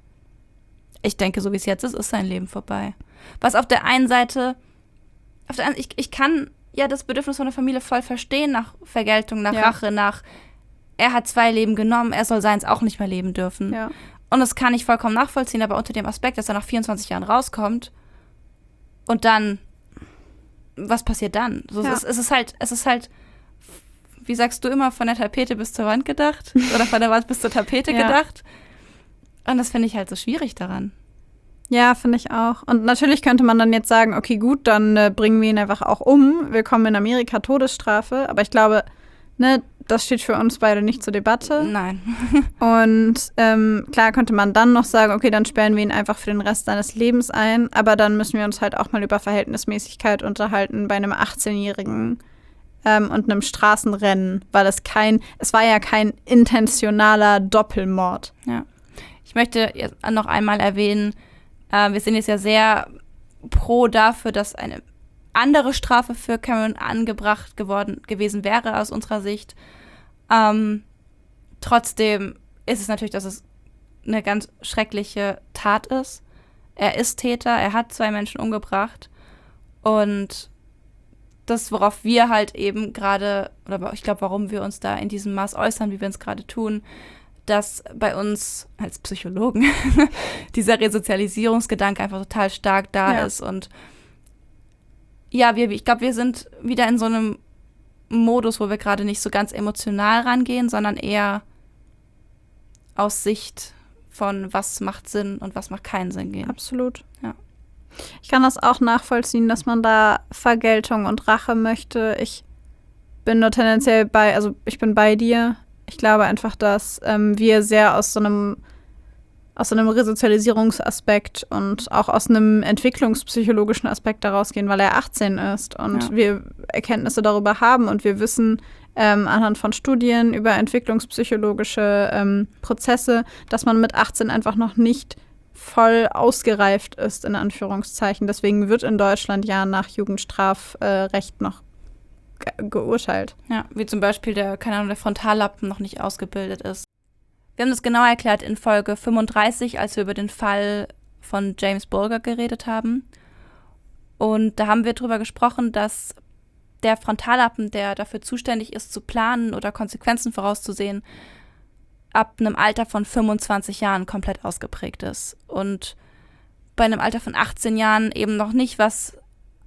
Ich denke, so wie es jetzt ist sein Leben vorbei. Was auf der einen Seite, ich kann ja das Bedürfnis von der Familie voll verstehen nach Vergeltung, nach Rache, er hat 2 Leben genommen, er soll seins auch nicht mehr leben dürfen. Ja. Und das kann ich vollkommen nachvollziehen, aber unter dem Aspekt, dass er nach 24 Jahren rauskommt und dann, was passiert dann? So, es ist halt, wie sagst du immer, von der Tapete bis zur Wand gedacht? Oder von der Wand bis zur Tapete gedacht? Und das finde ich halt so schwierig daran. Ja, finde ich auch. Und natürlich könnte man dann jetzt sagen, okay, gut, dann bringen wir ihn einfach auch um. Willkommen in Amerika, Todesstrafe. Aber ich glaube, das steht für uns beide nicht zur Debatte. Nein. Und klar könnte man dann noch sagen, okay, dann sperren wir ihn einfach für den Rest seines Lebens ein. Aber dann müssen wir uns halt auch mal über Verhältnismäßigkeit unterhalten bei einem 18-Jährigen und einem Straßenrennen, weil es war ja kein intentionaler Doppelmord. Ja. Ich möchte jetzt noch einmal erwähnen, wir sind jetzt ja sehr pro dafür, dass eine andere Strafe für Cameron angebracht gewesen wäre aus unserer Sicht. Trotzdem ist es natürlich, dass es eine ganz schreckliche Tat ist. Er ist Täter, er hat 2 Menschen umgebracht. Und das, worauf wir halt eben gerade, oder ich glaube, warum wir uns da in diesem Maß äußern, wie wir es gerade tun, dass bei uns als Psychologen dieser Resozialisierungsgedanke einfach total stark da ist. Und ja, ich glaube, wir sind wieder in so einem Modus, wo wir gerade nicht so ganz emotional rangehen, sondern eher aus Sicht von was macht Sinn und was macht keinen Sinn gehen. Absolut. Ja. Ich kann das auch nachvollziehen, dass man da Vergeltung und Rache möchte. Ich bin nur tendenziell ich bin bei dir. Ich glaube einfach, dass wir sehr aus so einem Resozialisierungsaspekt und auch aus einem entwicklungspsychologischen Aspekt daraus gehen, weil er 18 ist und wir Erkenntnisse darüber haben und wir wissen anhand von Studien über entwicklungspsychologische Prozesse, dass man mit 18 einfach noch nicht voll ausgereift ist, in Anführungszeichen. Deswegen wird in Deutschland ja nach Jugendstrafrecht noch geurteilt. Ja, wie zum Beispiel der Frontallappen noch nicht ausgebildet ist. Wir haben das genau erklärt in Folge 35, als wir über den Fall von James Bulger geredet haben. Und da haben wir drüber gesprochen, dass der Frontallappen, der dafür zuständig ist, zu planen oder Konsequenzen vorauszusehen, ab einem Alter von 25 Jahren komplett ausgeprägt ist. Und bei einem Alter von 18 Jahren eben noch nicht, was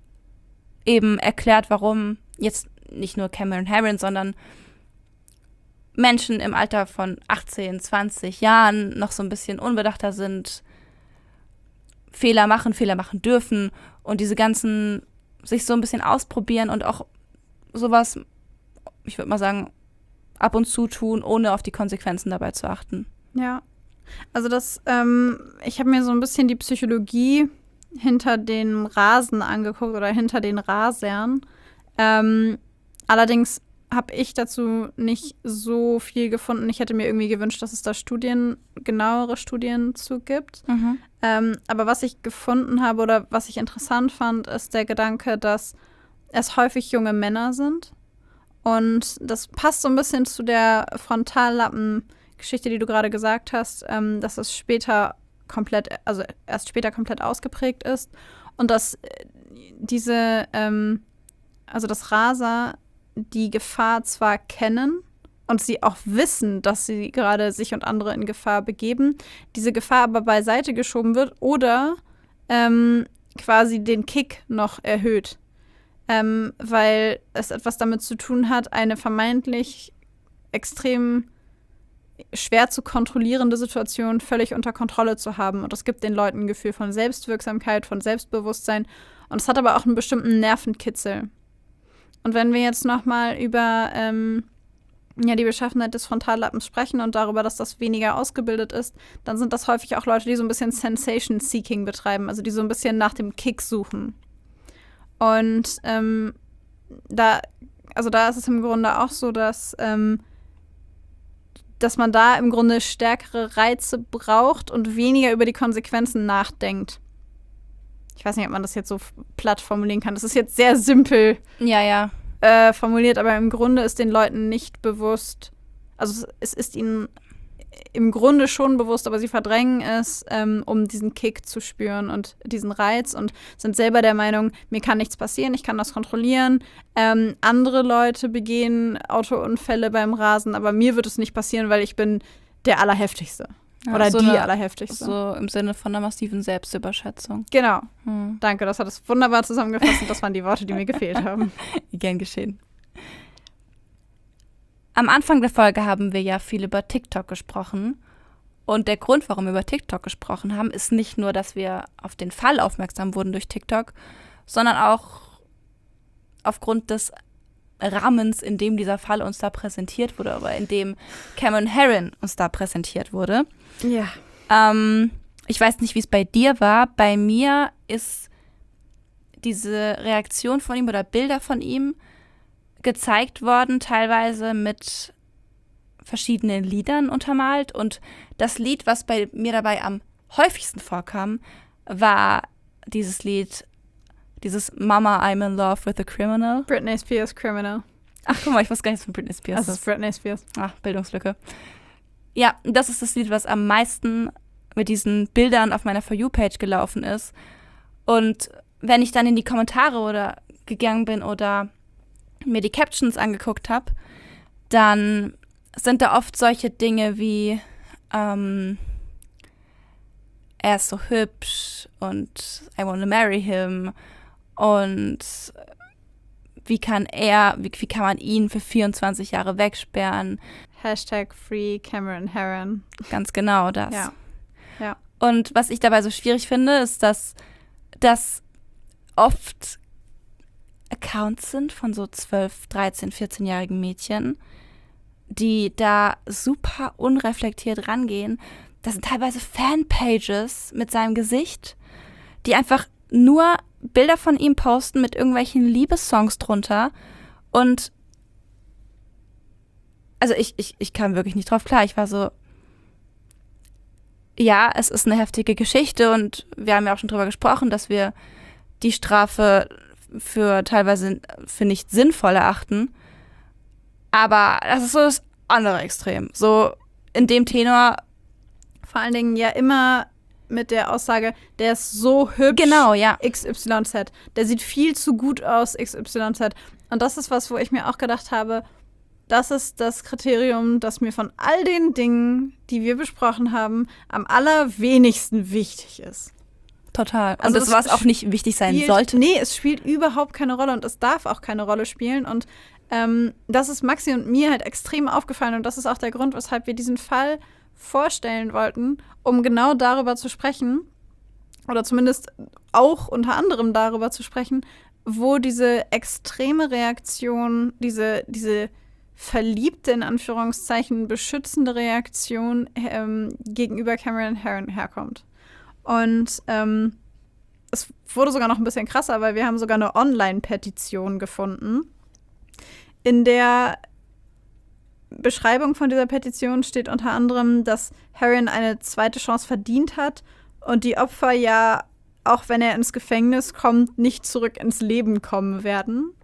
eben erklärt, warum jetzt nicht nur Cameron Herron, sondern Menschen im Alter von 18, 20 Jahren noch so ein bisschen unbedachter sind, Fehler machen dürfen und diese ganzen sich so ein bisschen ausprobieren und auch sowas, ich würde mal sagen, ab und zu tun, ohne auf die Konsequenzen dabei zu achten. Ja, also ich habe mir so ein bisschen die Psychologie hinter dem Rasen angeguckt oder hinter den Rasern. Allerdings habe ich dazu nicht so viel gefunden. Ich hätte mir irgendwie gewünscht, dass es da genauere Studien zu gibt. Aber was ich gefunden habe oder was ich interessant fand, ist der Gedanke, dass es häufig junge Männer sind. Und das passt so ein bisschen zu der Frontallappen-Geschichte, die du gerade gesagt hast, dass es erst später komplett ausgeprägt ist. Und dass das Raser die Gefahr zwar kennen und sie auch wissen, dass sie gerade sich und andere in Gefahr begeben, diese Gefahr aber beiseite geschoben wird oder quasi den Kick noch erhöht. Weil es etwas damit zu tun hat, eine vermeintlich extrem schwer zu kontrollierende Situation völlig unter Kontrolle zu haben. Und das gibt den Leuten ein Gefühl von Selbstwirksamkeit, von Selbstbewusstsein. Und es hat aber auch einen bestimmten Nervenkitzel. Und wenn wir jetzt noch mal über die Beschaffenheit des Frontallappens sprechen und darüber, dass das weniger ausgebildet ist, dann sind das häufig auch Leute, die so ein bisschen Sensation-Seeking betreiben, also die so ein bisschen nach dem Kick suchen. Und da ist es im Grunde auch so, dass man da im Grunde stärkere Reize braucht und weniger über die Konsequenzen nachdenkt. Ich weiß nicht, ob man das jetzt so platt formulieren kann. Das ist jetzt sehr simpel formuliert, aber im Grunde ist den Leuten nicht bewusst, also es ist ihnen im Grunde schon bewusst, aber sie verdrängen es, um diesen Kick zu spüren und diesen Reiz und sind selber der Meinung, mir kann nichts passieren, ich kann das kontrollieren. Andere Leute begehen Autounfälle beim Rasen, aber mir wird es nicht passieren, weil ich bin der Allerheftigste. Ja, oder so die eine, Allerheftigste. So im Sinne von einer massiven Selbstüberschätzung. Genau. Danke, das hat es wunderbar zusammengefasst und das waren die Worte, die mir gefehlt haben. Gern geschehen. Am Anfang der Folge haben wir ja viel über TikTok gesprochen. Und der Grund, warum wir über TikTok gesprochen haben, ist nicht nur, dass wir auf den Fall aufmerksam wurden durch TikTok, sondern auch aufgrund des Rahmens, in dem dieser Fall uns da präsentiert wurde, aber in dem Cameron Herron uns da präsentiert wurde. Ja. Ich weiß nicht, wie es bei dir war. Bei mir ist diese Reaktion von ihm oder Bilder von ihm gezeigt worden, teilweise mit verschiedenen Liedern untermalt. Und das Lied, was bei mir dabei am häufigsten vorkam, war dieses Lied, dieses Mama, I'm in love with a criminal. Britney Spears, Criminal. Ach, guck mal, ich wusste gar nichts von Britney Spears. Das ist Britney Spears. Ach, Bildungslücke. Ja, das ist das Lied, was am meisten mit diesen Bildern auf meiner For You-Page gelaufen ist. Und wenn ich dann in die Kommentare oder gegangen bin oder mir die Captions angeguckt habe, dann sind da oft solche Dinge wie er ist so hübsch und I want to marry him und wie kann man ihn für 24 Jahre wegsperren? #Free Cameron Herron. Ganz genau das. Ja. Und was ich dabei so schwierig finde, ist, dass das oft Accounts sind von so 12, 13, 14-jährigen Mädchen, die da super unreflektiert rangehen. Das sind teilweise Fanpages mit seinem Gesicht, die einfach nur Bilder von ihm posten mit irgendwelchen Liebessongs drunter. Und also ich kam wirklich nicht drauf klar. Ich war so, ja, es ist eine heftige Geschichte und wir haben ja auch schon drüber gesprochen, dass wir die Strafe teilweise für nicht sinnvoll erachten. Aber das ist so das andere Extrem. So in dem Tenor. Vor allen Dingen ja immer mit der Aussage, der ist so hübsch. Genau, ja. XYZ. Der sieht viel zu gut aus, XYZ. Und das ist was, wo ich mir auch gedacht habe, das ist das Kriterium, das mir von all den Dingen, die wir besprochen haben, am allerwenigsten wichtig ist. Total. Und Also das, was auch nicht wichtig sein sollte. Nee, es spielt überhaupt keine Rolle und es darf auch keine Rolle spielen. Und das ist Maxi und mir halt extrem aufgefallen. Und das ist auch der Grund, weshalb wir diesen Fall vorstellen wollten, um genau darüber zu sprechen. Oder zumindest auch unter anderem darüber zu sprechen, wo diese extreme Reaktion, diese verliebte, in Anführungszeichen, beschützende Reaktion gegenüber Cameron Herron herkommt. Und es wurde sogar noch ein bisschen krasser, weil wir haben sogar eine Online-Petition gefunden. In der Beschreibung von dieser Petition steht unter anderem, dass Herron eine zweite Chance verdient hat und die Opfer ja, auch wenn er ins Gefängnis kommt, nicht zurück ins Leben kommen werden.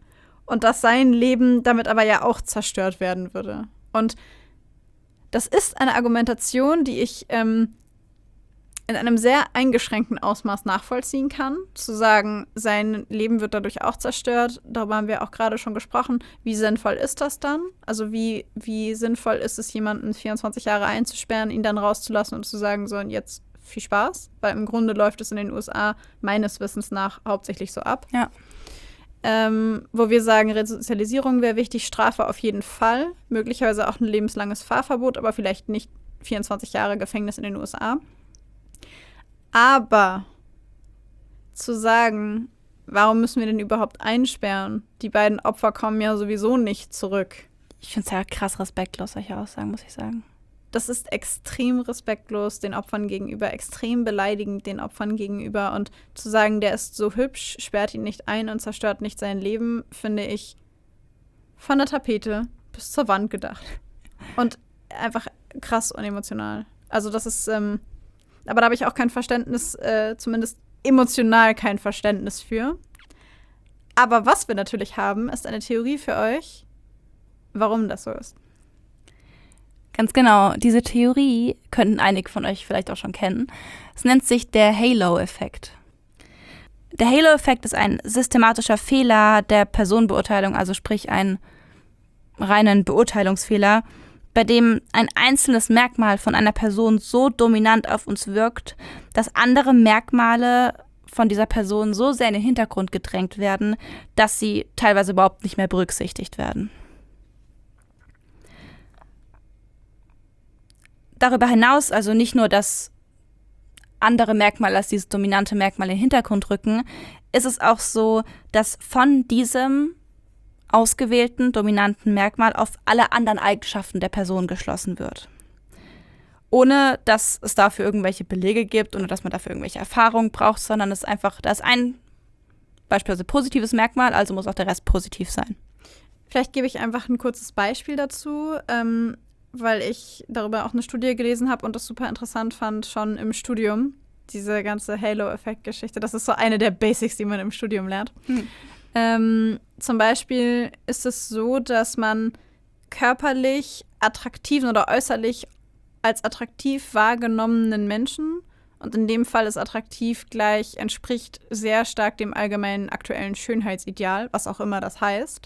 und dass sein Leben damit aber ja auch zerstört werden würde. Und das ist eine Argumentation, die ich in einem sehr eingeschränkten Ausmaß nachvollziehen kann. Zu sagen, sein Leben wird dadurch auch zerstört. Darüber haben wir auch gerade schon gesprochen. Wie sinnvoll ist das dann? Also wie sinnvoll ist es, jemanden 24 Jahre einzusperren, ihn dann rauszulassen und zu sagen, so, und jetzt viel Spaß? Weil im Grunde läuft es in den USA meines Wissens nach hauptsächlich so ab. Ja. Wo wir sagen, Resozialisierung wäre wichtig, Strafe auf jeden Fall. Möglicherweise auch ein lebenslanges Fahrverbot, aber vielleicht nicht 24 Jahre Gefängnis in den USA. Aber zu sagen, warum müssen wir denn überhaupt einsperren? Die beiden Opfer kommen ja sowieso nicht zurück. Ich finde es ja krass respektlos, solche Aussagen, muss ich sagen. Das ist extrem respektlos den Opfern gegenüber, extrem beleidigend den Opfern gegenüber. Und zu sagen, der ist so hübsch, sperrt ihn nicht ein und zerstört nicht sein Leben, finde ich von der Tapete bis zur Wand gedacht. Und einfach krass unemotional. Also das ist, aber da habe ich auch kein Verständnis, zumindest emotional kein Verständnis für. Aber was wir natürlich haben, ist eine Theorie für euch, warum das so ist. Ganz genau. Diese Theorie könnten einige von euch vielleicht auch schon kennen. Es nennt sich der Halo-Effekt. Der Halo-Effekt ist ein systematischer Fehler der Personenbeurteilung, also sprich einen reinen Beurteilungsfehler, bei dem ein einzelnes Merkmal von einer Person so dominant auf uns wirkt, dass andere Merkmale von dieser Person so sehr in den Hintergrund gedrängt werden, dass sie teilweise überhaupt nicht mehr berücksichtigt werden. Darüber hinaus, also nicht nur, dass andere Merkmale als dieses dominante Merkmal in den Hintergrund rücken, ist es auch so, dass von diesem ausgewählten dominanten Merkmal auf alle anderen Eigenschaften der Person geschlossen wird. Ohne, dass es dafür irgendwelche Belege gibt, ohne dass man dafür irgendwelche Erfahrungen braucht, sondern es ist einfach, da ist ein beispielsweise positives Merkmal, also muss auch der Rest positiv sein. Vielleicht gebe ich einfach ein kurzes Beispiel dazu, weil ich darüber auch eine Studie gelesen habe und das super interessant fand, schon im Studium, diese ganze Halo-Effekt-Geschichte. Das ist so eine der Basics, die man im Studium lernt. Zum Beispiel ist es so, dass man körperlich attraktiven oder äußerlich als attraktiv wahrgenommenen Menschen, und in dem Fall ist attraktiv gleich, entspricht sehr stark dem allgemeinen aktuellen Schönheitsideal, was auch immer das heißt,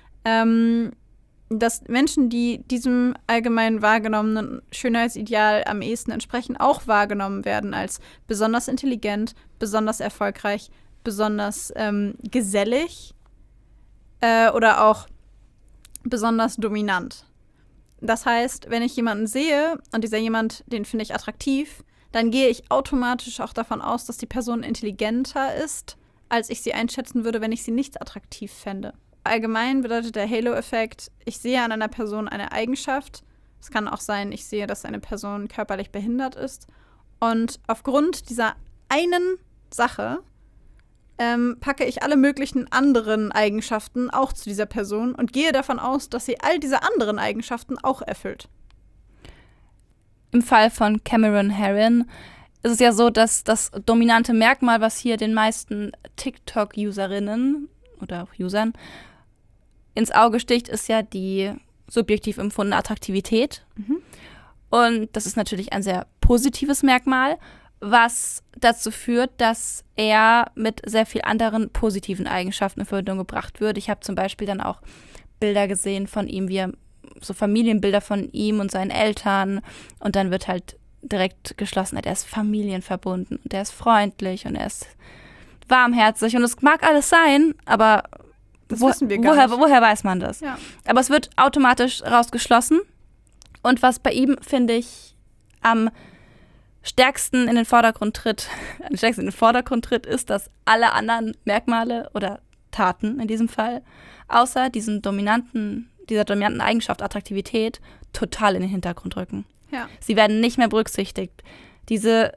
dass Menschen, die diesem allgemein wahrgenommenen Schönheitsideal am ehesten entsprechen, auch wahrgenommen werden als besonders intelligent, besonders erfolgreich, besonders gesellig oder auch besonders dominant. Das heißt, wenn ich jemanden sehe und dieser jemand, den finde ich attraktiv, dann gehe ich automatisch auch davon aus, dass die Person intelligenter ist, als ich sie einschätzen würde, wenn ich sie nicht attraktiv fände. Allgemein bedeutet der Halo-Effekt, ich sehe an einer Person eine Eigenschaft. Es kann auch sein, ich sehe, dass eine Person körperlich behindert ist. Und aufgrund dieser einen Sache packe ich alle möglichen anderen Eigenschaften auch zu dieser Person und gehe davon aus, dass sie all diese anderen Eigenschaften auch erfüllt. Im Fall von Cameron Herron ist es ja so, dass das dominante Merkmal, was hier den meisten TikTok-Userinnen oder auch Usern ins Auge sticht, ist ja die subjektiv empfundene Attraktivität. Und das ist natürlich ein sehr positives Merkmal, was dazu führt, dass er mit sehr viel anderen positiven Eigenschaften in Verbindung gebracht wird. Ich habe zum Beispiel dann auch Bilder gesehen von ihm, wie er, so Familienbilder von ihm und seinen Eltern, und dann wird halt direkt geschlossen, er ist familienverbunden und er ist freundlich und er ist warmherzig und es mag alles sein, aber das wissen wir gar nicht. Woher weiß man das? Ja. Aber es wird automatisch rausgeschlossen, und was bei ihm, finde ich, am stärksten in den Vordergrund tritt, ist, dass alle anderen Merkmale oder Taten in diesem Fall, außer dieser dominanten Eigenschaft Attraktivität, total in den Hintergrund rücken. Ja. Sie werden nicht mehr berücksichtigt. Diese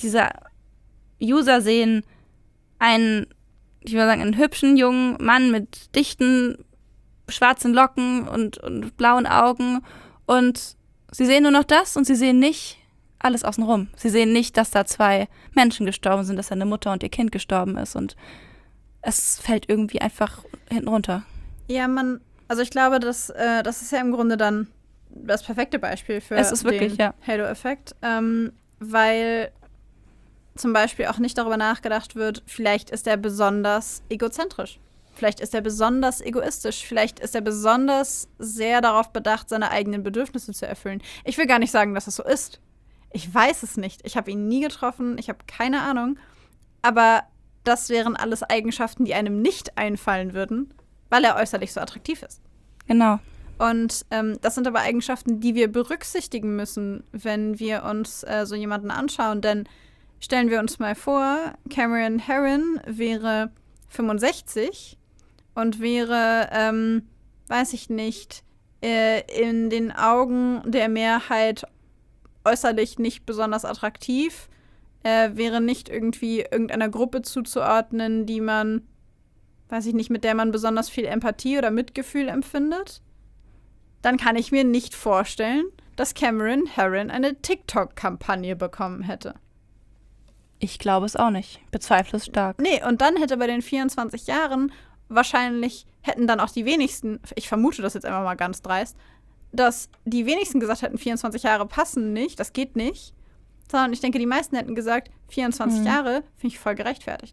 User sehen einen hübschen jungen Mann mit dichten, schwarzen Locken und blauen Augen, und sie sehen nur noch das und sie sehen nicht alles außenrum. Sie sehen nicht, dass da 2 Menschen gestorben sind, dass seine Mutter und ihr Kind gestorben ist, und es fällt irgendwie einfach hinten runter. Ja, also ich glaube, das ist ja im Grunde dann das perfekte Beispiel für Es ist wirklich, den Halo-Effekt, weil zum Beispiel auch nicht darüber nachgedacht wird, vielleicht ist er besonders egozentrisch. Vielleicht ist er besonders egoistisch. Vielleicht ist er besonders sehr darauf bedacht, seine eigenen Bedürfnisse zu erfüllen. Ich will gar nicht sagen, dass es so ist. Ich weiß es nicht. Ich habe ihn nie getroffen. Ich habe keine Ahnung. Aber das wären alles Eigenschaften, die einem nicht einfallen würden, weil er äußerlich so attraktiv ist. Genau. Und das sind aber Eigenschaften, die wir berücksichtigen müssen, wenn wir uns so jemanden anschauen. Denn stellen wir uns mal vor, Cameron Herron wäre 65 und wäre, weiß ich nicht, in den Augen der Mehrheit äußerlich nicht besonders attraktiv, wäre nicht irgendwie irgendeiner Gruppe zuzuordnen, die man, weiß ich nicht, mit der man besonders viel Empathie oder Mitgefühl empfindet, dann kann ich mir nicht vorstellen, dass Cameron Herron eine TikTok-Kampagne bekommen hätte. Ich glaube es auch nicht. Bezweifle es stark. Nee, und dann hätte bei den 24 Jahren wahrscheinlich, hätten dann auch die wenigsten, ich vermute das jetzt einfach mal ganz dreist, dass die wenigsten gesagt hätten, 24 Jahre passen nicht, das geht nicht. Sondern ich denke, die meisten hätten gesagt, 24 Jahre finde ich voll gerechtfertigt.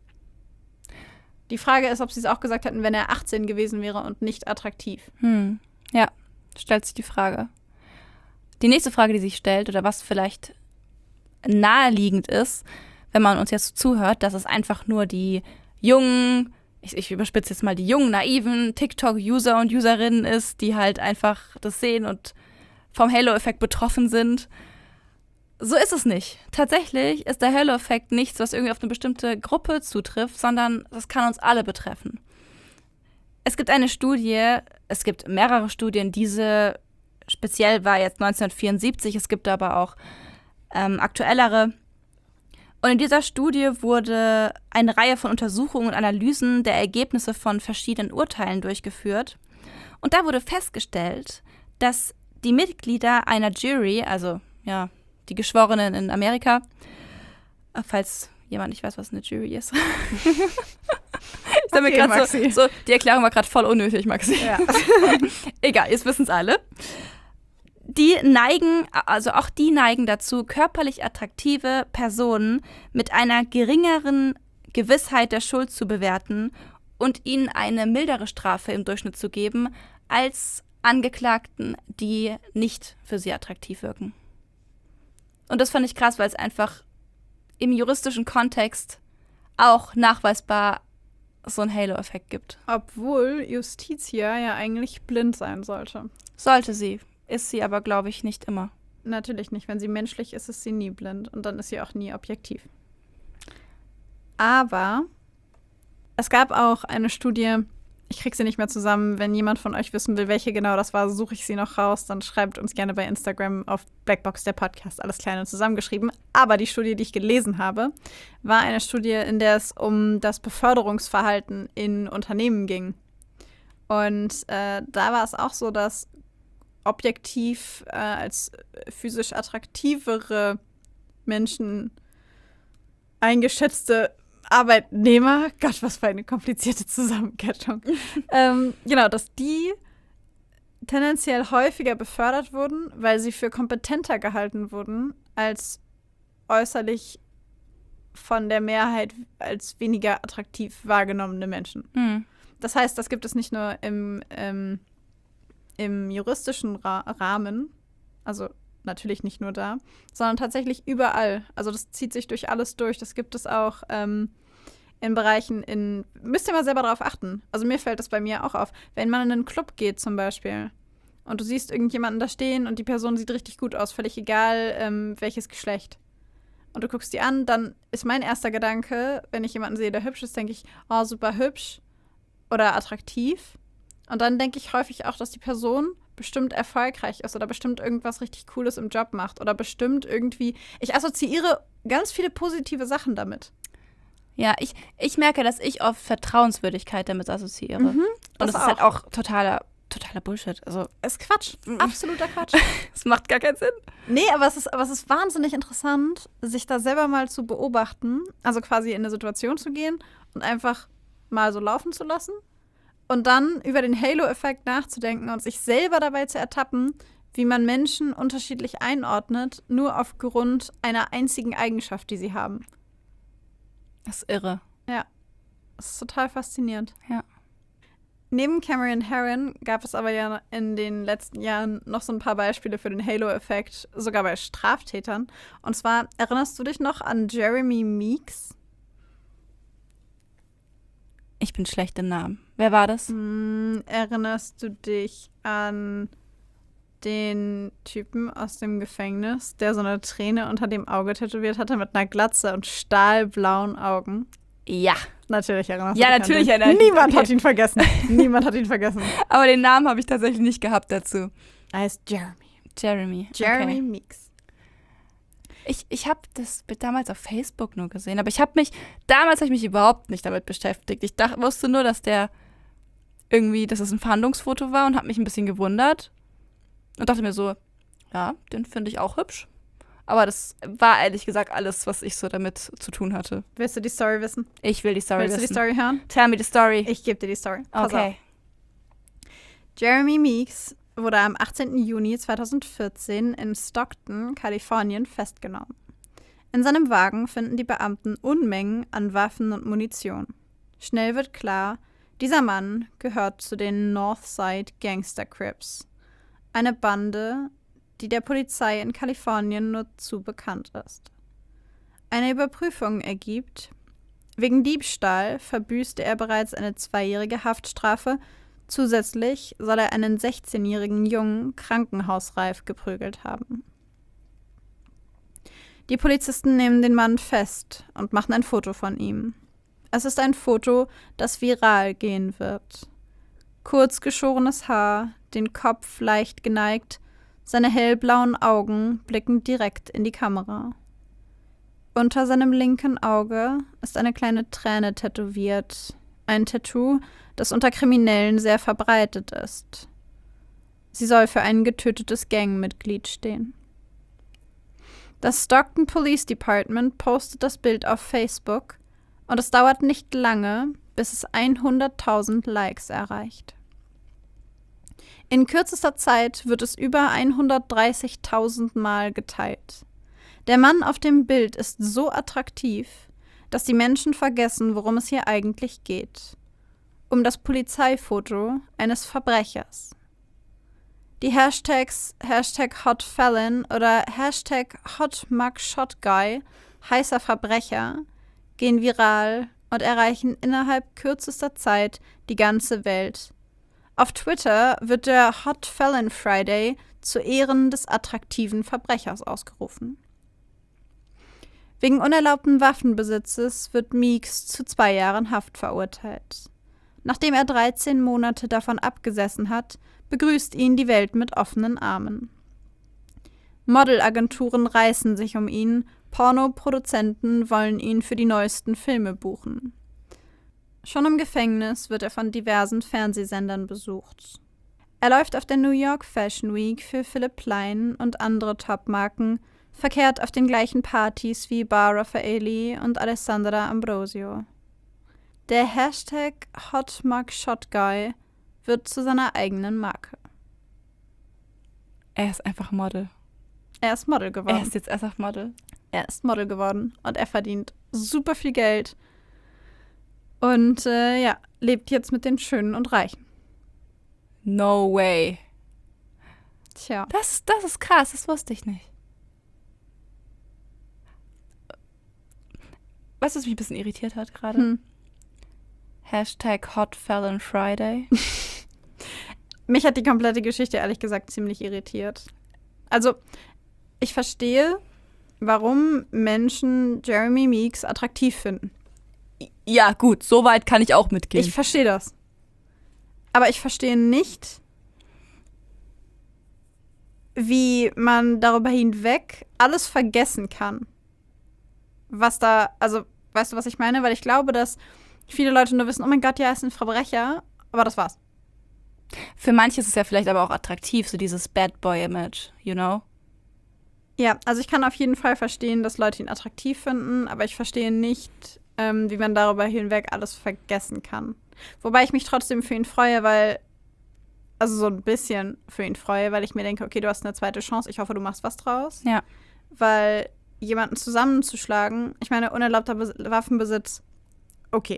Die Frage ist, ob sie es auch gesagt hätten, wenn er 18 gewesen wäre und nicht attraktiv. Ja, stellt sich die Frage. Die nächste Frage, die sich stellt, oder was vielleicht naheliegend ist, wenn man uns jetzt zuhört, dass es einfach nur die jungen, ich überspitze jetzt mal, die jungen, naiven TikTok-User und Userinnen ist, die halt einfach das sehen und vom Halo-Effekt betroffen sind. So ist es nicht. Tatsächlich ist der Halo-Effekt nichts, was irgendwie auf eine bestimmte Gruppe zutrifft, sondern das kann uns alle betreffen. Es gibt eine Studie, es gibt mehrere Studien, diese speziell war jetzt 1974, es gibt aber auch aktuellere. Und in dieser Studie wurde eine Reihe von Untersuchungen und Analysen der Ergebnisse von verschiedenen Urteilen durchgeführt. Und da wurde festgestellt, dass die Mitglieder einer Jury, also ja, die Geschworenen in Amerika, falls jemand nicht weiß, was eine Jury ist. Ich sag mir Okay, gerade Maxi. so, die Erklärung war gerade voll unnötig, Maxi. Ja. Egal, jetzt wissen es alle. Die neigen dazu, körperlich attraktive Personen mit einer geringeren Gewissheit der Schuld zu bewerten und ihnen eine mildere Strafe im Durchschnitt zu geben, als Angeklagten, die nicht für sie attraktiv wirken. Und das fand ich krass, weil es einfach im juristischen Kontext auch nachweisbar so einen Halo-Effekt gibt. Obwohl Justitia ja eigentlich blind sein sollte. Sollte sie. Ist sie aber, glaube ich, nicht immer. Natürlich nicht. Wenn sie menschlich ist, ist sie nie blind. Und dann ist sie auch nie objektiv. Aber es gab auch eine Studie, ich kriege sie nicht mehr zusammen. Wenn jemand von euch wissen will, welche genau das war, suche ich sie noch raus. Dann schreibt uns gerne bei Instagram auf Blackbox der Podcast, alles klein und zusammengeschrieben. Aber die Studie, die ich gelesen habe, war eine Studie, in der es um das Beförderungsverhalten in Unternehmen ging. Und da war es auch so, dass objektiv als physisch attraktivere Menschen eingeschätzte Arbeitnehmer, Gott, was für eine komplizierte Zusammenkettung, genau, dass die tendenziell häufiger befördert wurden, weil sie für kompetenter gehalten wurden, als äußerlich von der Mehrheit als weniger attraktiv wahrgenommene Menschen. Das heißt, das gibt es nicht nur im juristischen Rahmen, also natürlich nicht nur da, sondern tatsächlich überall. Also das zieht sich durch alles durch. Das gibt es auch in Bereichen, müsst ihr mal selber darauf achten. Also mir fällt das bei mir auch auf. Wenn man in einen Club geht zum Beispiel und du siehst irgendjemanden da stehen und die Person sieht richtig gut aus, völlig egal, welches Geschlecht. Und du guckst die an, dann ist mein erster Gedanke, wenn ich jemanden sehe, der hübsch ist, denke ich, oh, super hübsch oder attraktiv. Und dann denke ich häufig auch, dass die Person bestimmt erfolgreich ist oder bestimmt irgendwas richtig Cooles im Job macht oder bestimmt irgendwie, ich assoziiere ganz viele positive Sachen damit. Ja, ich merke, dass ich oft Vertrauenswürdigkeit damit assoziiere. Und das ist halt auch totaler Bullshit. Also, Es ist Quatsch, absoluter Quatsch. es macht gar keinen Sinn. Nee, aber es ist wahnsinnig interessant, sich da selber mal zu beobachten, also quasi in eine Situation zu gehen und einfach mal so laufen zu lassen Und dann über den Halo-Effekt nachzudenken und sich selber dabei zu ertappen, wie man Menschen unterschiedlich einordnet, nur aufgrund einer einzigen Eigenschaft, die sie haben. Das ist irre. Ja, das ist total faszinierend. Ja. Neben Cameron Herron gab es aber ja in den letzten Jahren noch so ein paar Beispiele für den Halo-Effekt, sogar bei Straftätern. Und zwar, erinnerst du dich noch an Jeremy Meeks? Ich bin schlecht im Namen. Wer war das? Erinnerst du dich an den Typen aus dem Gefängnis, der so eine Träne unter dem Auge tätowiert hatte mit einer Glatze und stahlblauen Augen? Ja. Natürlich erinnerst du Ja, dich natürlich an den. erinnere ich mich. Niemand Okay. hat ihn vergessen. Niemand hat ihn vergessen. Aber den Namen habe ich tatsächlich nicht gehabt dazu. Er heißt Jeremy. Jeremy. Jeremy Okay. Meeks. Ich habe das damals auf Facebook nur gesehen, aber damals habe ich mich überhaupt nicht damit beschäftigt. Ich wusste nur, dass dass es ein Fahndungsfoto war und habe mich ein bisschen gewundert und dachte mir so, ja, den finde ich auch hübsch. Aber das war ehrlich gesagt alles, was ich so damit zu tun hatte. Willst du die Story wissen? Ich will die Story Willst du die wissen. Story hören? Tell me the story. Ich gebe dir die Story. Pass auf. Okay. Jeremy Meeks wurde am 18. Juni 2014 in Stockton, Kalifornien, festgenommen. In seinem Wagen finden die Beamten Unmengen an Waffen und Munition. Schnell wird klar, dieser Mann gehört zu den Northside Gangster Crips, eine Bande, die der Polizei in Kalifornien nur zu bekannt ist. Eine Überprüfung ergibt, wegen Diebstahl verbüßte er bereits eine 2-jährige Haftstrafe. Zusätzlich soll er einen 16-jährigen Jungen krankenhausreif geprügelt haben. Die Polizisten nehmen den Mann fest und machen ein Foto von ihm. Es ist ein Foto, das viral gehen wird. Kurz geschorenes Haar, den Kopf leicht geneigt, seine hellblauen Augen blicken direkt in die Kamera. Unter seinem linken Auge ist eine kleine Träne tätowiert, ein Tattoo, das unter Kriminellen sehr verbreitet ist. Sie soll für ein getötetes Gangmitglied stehen. Das Stockton Police Department postet das Bild auf Facebook und es dauert nicht lange, bis es 100.000 Likes erreicht. In kürzester Zeit wird es über 130.000 Mal geteilt. Der Mann auf dem Bild ist so attraktiv, dass die Menschen vergessen, worum es hier eigentlich geht. Um das Polizeifoto eines Verbrechers. Die Hashtags #HotFelon oder #HotMugShotGuy, heißer Verbrecher, gehen viral und erreichen innerhalb kürzester Zeit die ganze Welt. Auf Twitter wird der Hot Felon Friday zu Ehren des attraktiven Verbrechers ausgerufen. Wegen unerlaubten Waffenbesitzes wird Meeks zu 2 Jahren Haft verurteilt. Nachdem er 13 Monate davon abgesessen hat, begrüßt ihn die Welt mit offenen Armen. Modelagenturen reißen sich um ihn, Pornoproduzenten wollen ihn für die neuesten Filme buchen. Schon im Gefängnis wird er von diversen Fernsehsendern besucht. Er läuft auf der New York Fashion Week für Philipp Plein und andere Topmarken, verkehrt auf den gleichen Partys wie Bar Raffaelli und Alessandra Ambrosio. Der Hashtag #HotMugShotGuy wird zu seiner eigenen Marke. Er ist einfach Model. Er ist Model geworden. Er ist jetzt einfach Model. Er ist Model geworden und er verdient super viel Geld. Und lebt jetzt mit den Schönen und Reichen. No way. Tja. Das ist krass, das wusste ich nicht. Weißt du, was mich ein bisschen irritiert hat gerade? #HotFelonFriday. Mich hat die komplette Geschichte ehrlich gesagt ziemlich irritiert. Also, ich verstehe, warum Menschen Jeremy Meeks attraktiv finden. Ja, gut, so weit kann ich auch mitgehen. Ich verstehe das. Aber ich verstehe nicht, wie man darüber hinweg alles vergessen kann. Was da, also, weißt du, was ich meine? Weil ich glaube, dass viele Leute nur wissen, oh mein Gott, ja, er ist ein Verbrecher, aber das war's. Für manche ist es ja vielleicht aber auch attraktiv, so dieses Bad Boy-Image, you know? Ja, also ich kann auf jeden Fall verstehen, dass Leute ihn attraktiv finden, aber ich verstehe nicht, wie man darüber hinweg alles vergessen kann. Wobei ich mich trotzdem für ihn freue, also so ein bisschen für ihn freue, weil ich mir denke, okay, du hast eine zweite Chance, ich hoffe, du machst was draus. Ja. Weil jemanden zusammenzuschlagen, ich meine, unerlaubter Waffenbesitz, okay.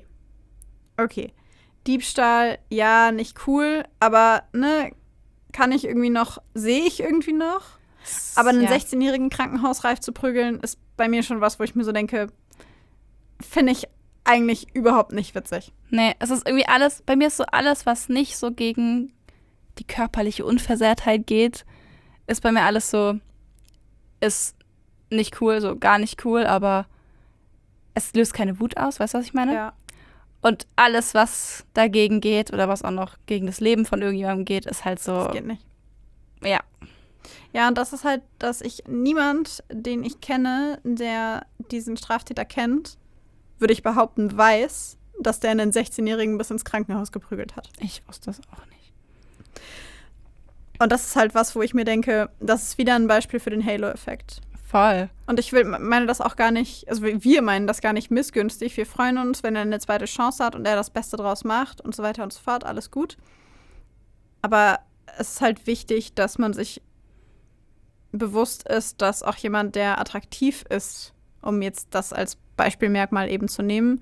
Diebstahl, ja, nicht cool, aber, ne, sehe ich irgendwie noch. Aber einen 16-jährigen krankenhausreif zu prügeln, ist bei mir schon was, wo ich mir so denke, finde ich eigentlich überhaupt nicht witzig. Nee, es ist irgendwie alles, bei mir ist so alles, was nicht so gegen die körperliche Unversehrtheit geht, ist bei mir alles so, ist nicht cool, so gar nicht cool, aber es löst keine Wut aus, weißt du, was ich meine? Ja. Und alles, was dagegen geht oder was auch noch gegen das Leben von irgendjemandem geht, ist halt so. Das geht nicht. Ja. Ja, und das ist halt, dass niemand, den ich kenne, der diesen Straftäter kennt, würde ich behaupten, weiß, dass der einen 16-Jährigen bis ins Krankenhaus geprügelt hat. Ich wusste das auch nicht. Und das ist halt was, wo ich mir denke, das ist wieder ein Beispiel für den Halo-Effekt. Voll. Und ich meine das auch gar nicht, also wir meinen das gar nicht missgünstig. Wir freuen uns, wenn er eine zweite Chance hat und er das Beste draus macht und so weiter und so fort. Alles gut. Aber es ist halt wichtig, dass man sich bewusst ist, dass auch jemand, der attraktiv ist, um jetzt das als Beispielmerkmal eben zu nehmen,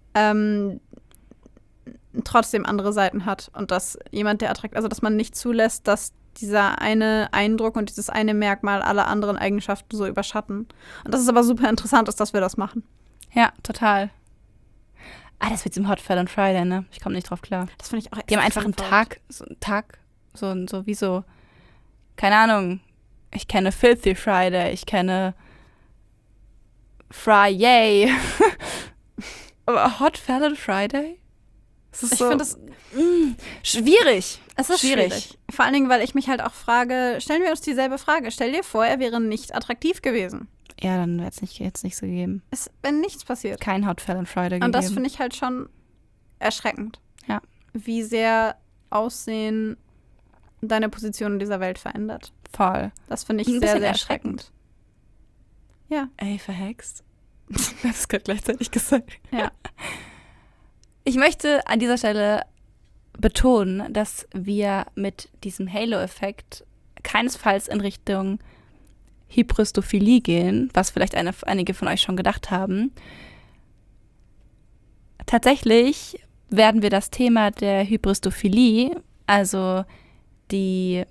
trotzdem andere Seiten hat. Und dass jemand, der attraktiv, also dass man nicht zulässt, dass dieser eine Eindruck und dieses eine Merkmal alle anderen Eigenschaften so überschatten. Und das ist aber super interessant, dass wir das machen. Ja, total. Das mit dem Hot Fell on Friday, ne? Ich komme nicht drauf klar. Das finde ich auch Die haben einfach einen Tag, so wie so, keine Ahnung, ich kenne Filthy Friday, ich kenne Friday. Aber Hot Fell on Friday? Ich finde das schwierig. Es ist schwierig. Vor allen Dingen, weil ich mich halt auch frage, stellen wir uns dieselbe Frage. Stell dir vor, er wäre nicht attraktiv gewesen. Ja, dann wäre es jetzt nicht so gegeben. Es wäre nichts passiert. Kein Hot Fell on Friday gegeben. Und das finde ich halt schon erschreckend. Ja. Wie sehr Aussehen deine Position in dieser Welt verändert. Voll. Das finde ich sehr, sehr erschreckend. Ja. Ey, verhext. Du hast es gerade gleichzeitig gesagt. Ja. Ich möchte an dieser Stelle betonen, dass wir mit diesem Halo-Effekt keinesfalls in Richtung Hybristophilie gehen, was vielleicht einige von euch schon gedacht haben. Tatsächlich werden wir das Thema der Hybristophilie, also die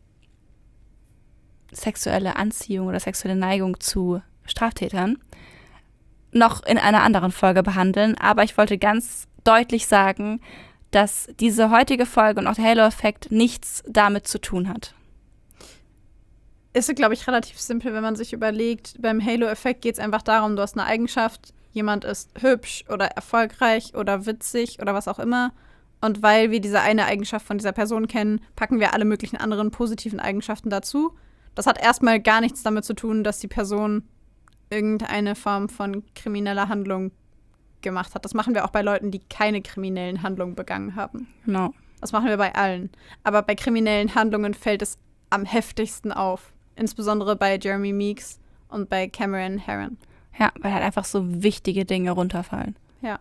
sexuelle Anziehung oder sexuelle Neigung zu Straftätern, noch in einer anderen Folge behandeln. Aber ich wollte ganz deutlich sagen, dass diese heutige Folge und auch der Halo-Effekt nichts damit zu tun hat. Ist, glaube ich, relativ simpel, wenn man sich überlegt, beim Halo-Effekt geht es einfach darum, du hast eine Eigenschaft, jemand ist hübsch oder erfolgreich oder witzig oder was auch immer. Und weil wir diese eine Eigenschaft von dieser Person kennen, packen wir alle möglichen anderen positiven Eigenschaften dazu. Das hat erstmal gar nichts damit zu tun, dass die Person irgendeine Form von krimineller Handlung gemacht hat. Das machen wir auch bei Leuten, die keine kriminellen Handlungen begangen haben. Genau. Das machen wir bei allen. Aber bei kriminellen Handlungen fällt es am heftigsten auf. Insbesondere bei Jeremy Meeks und bei Cameron Herron. Ja, weil halt einfach so wichtige Dinge runterfallen. Ja.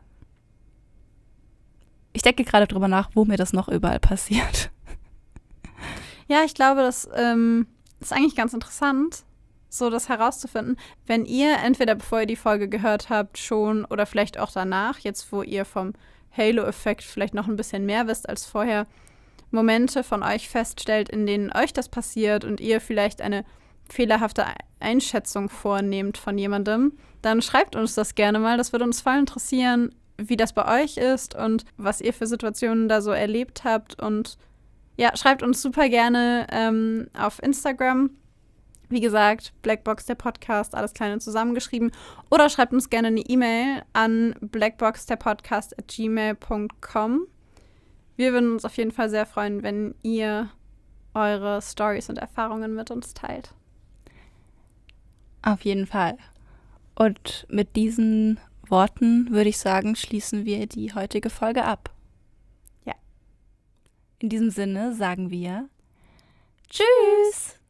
Ich denke gerade drüber nach, wo mir das noch überall passiert. Ja, ich glaube, das ist eigentlich ganz interessant, so das herauszufinden. Wenn ihr entweder bevor ihr die Folge gehört habt schon oder vielleicht auch danach, jetzt wo ihr vom Halo-Effekt vielleicht noch ein bisschen mehr wisst als vorher, Momente von euch feststellt, in denen euch das passiert und ihr vielleicht eine fehlerhafte Einschätzung vornehmt von jemandem, dann schreibt uns das gerne mal. Das würde uns voll interessieren, wie das bei euch ist und was ihr für Situationen da so erlebt habt. Und ja, schreibt uns super gerne auf Instagram. Wie gesagt, Blackbox, der Podcast, alles klein und zusammengeschrieben. Oder schreibt uns gerne eine E-Mail an blackboxderpodcast@gmail.com. Wir würden uns auf jeden Fall sehr freuen, wenn ihr eure Storys und Erfahrungen mit uns teilt. Auf jeden Fall. Und mit diesen Worten würde ich sagen, schließen wir die heutige Folge ab. Ja. In diesem Sinne sagen wir Tschüss!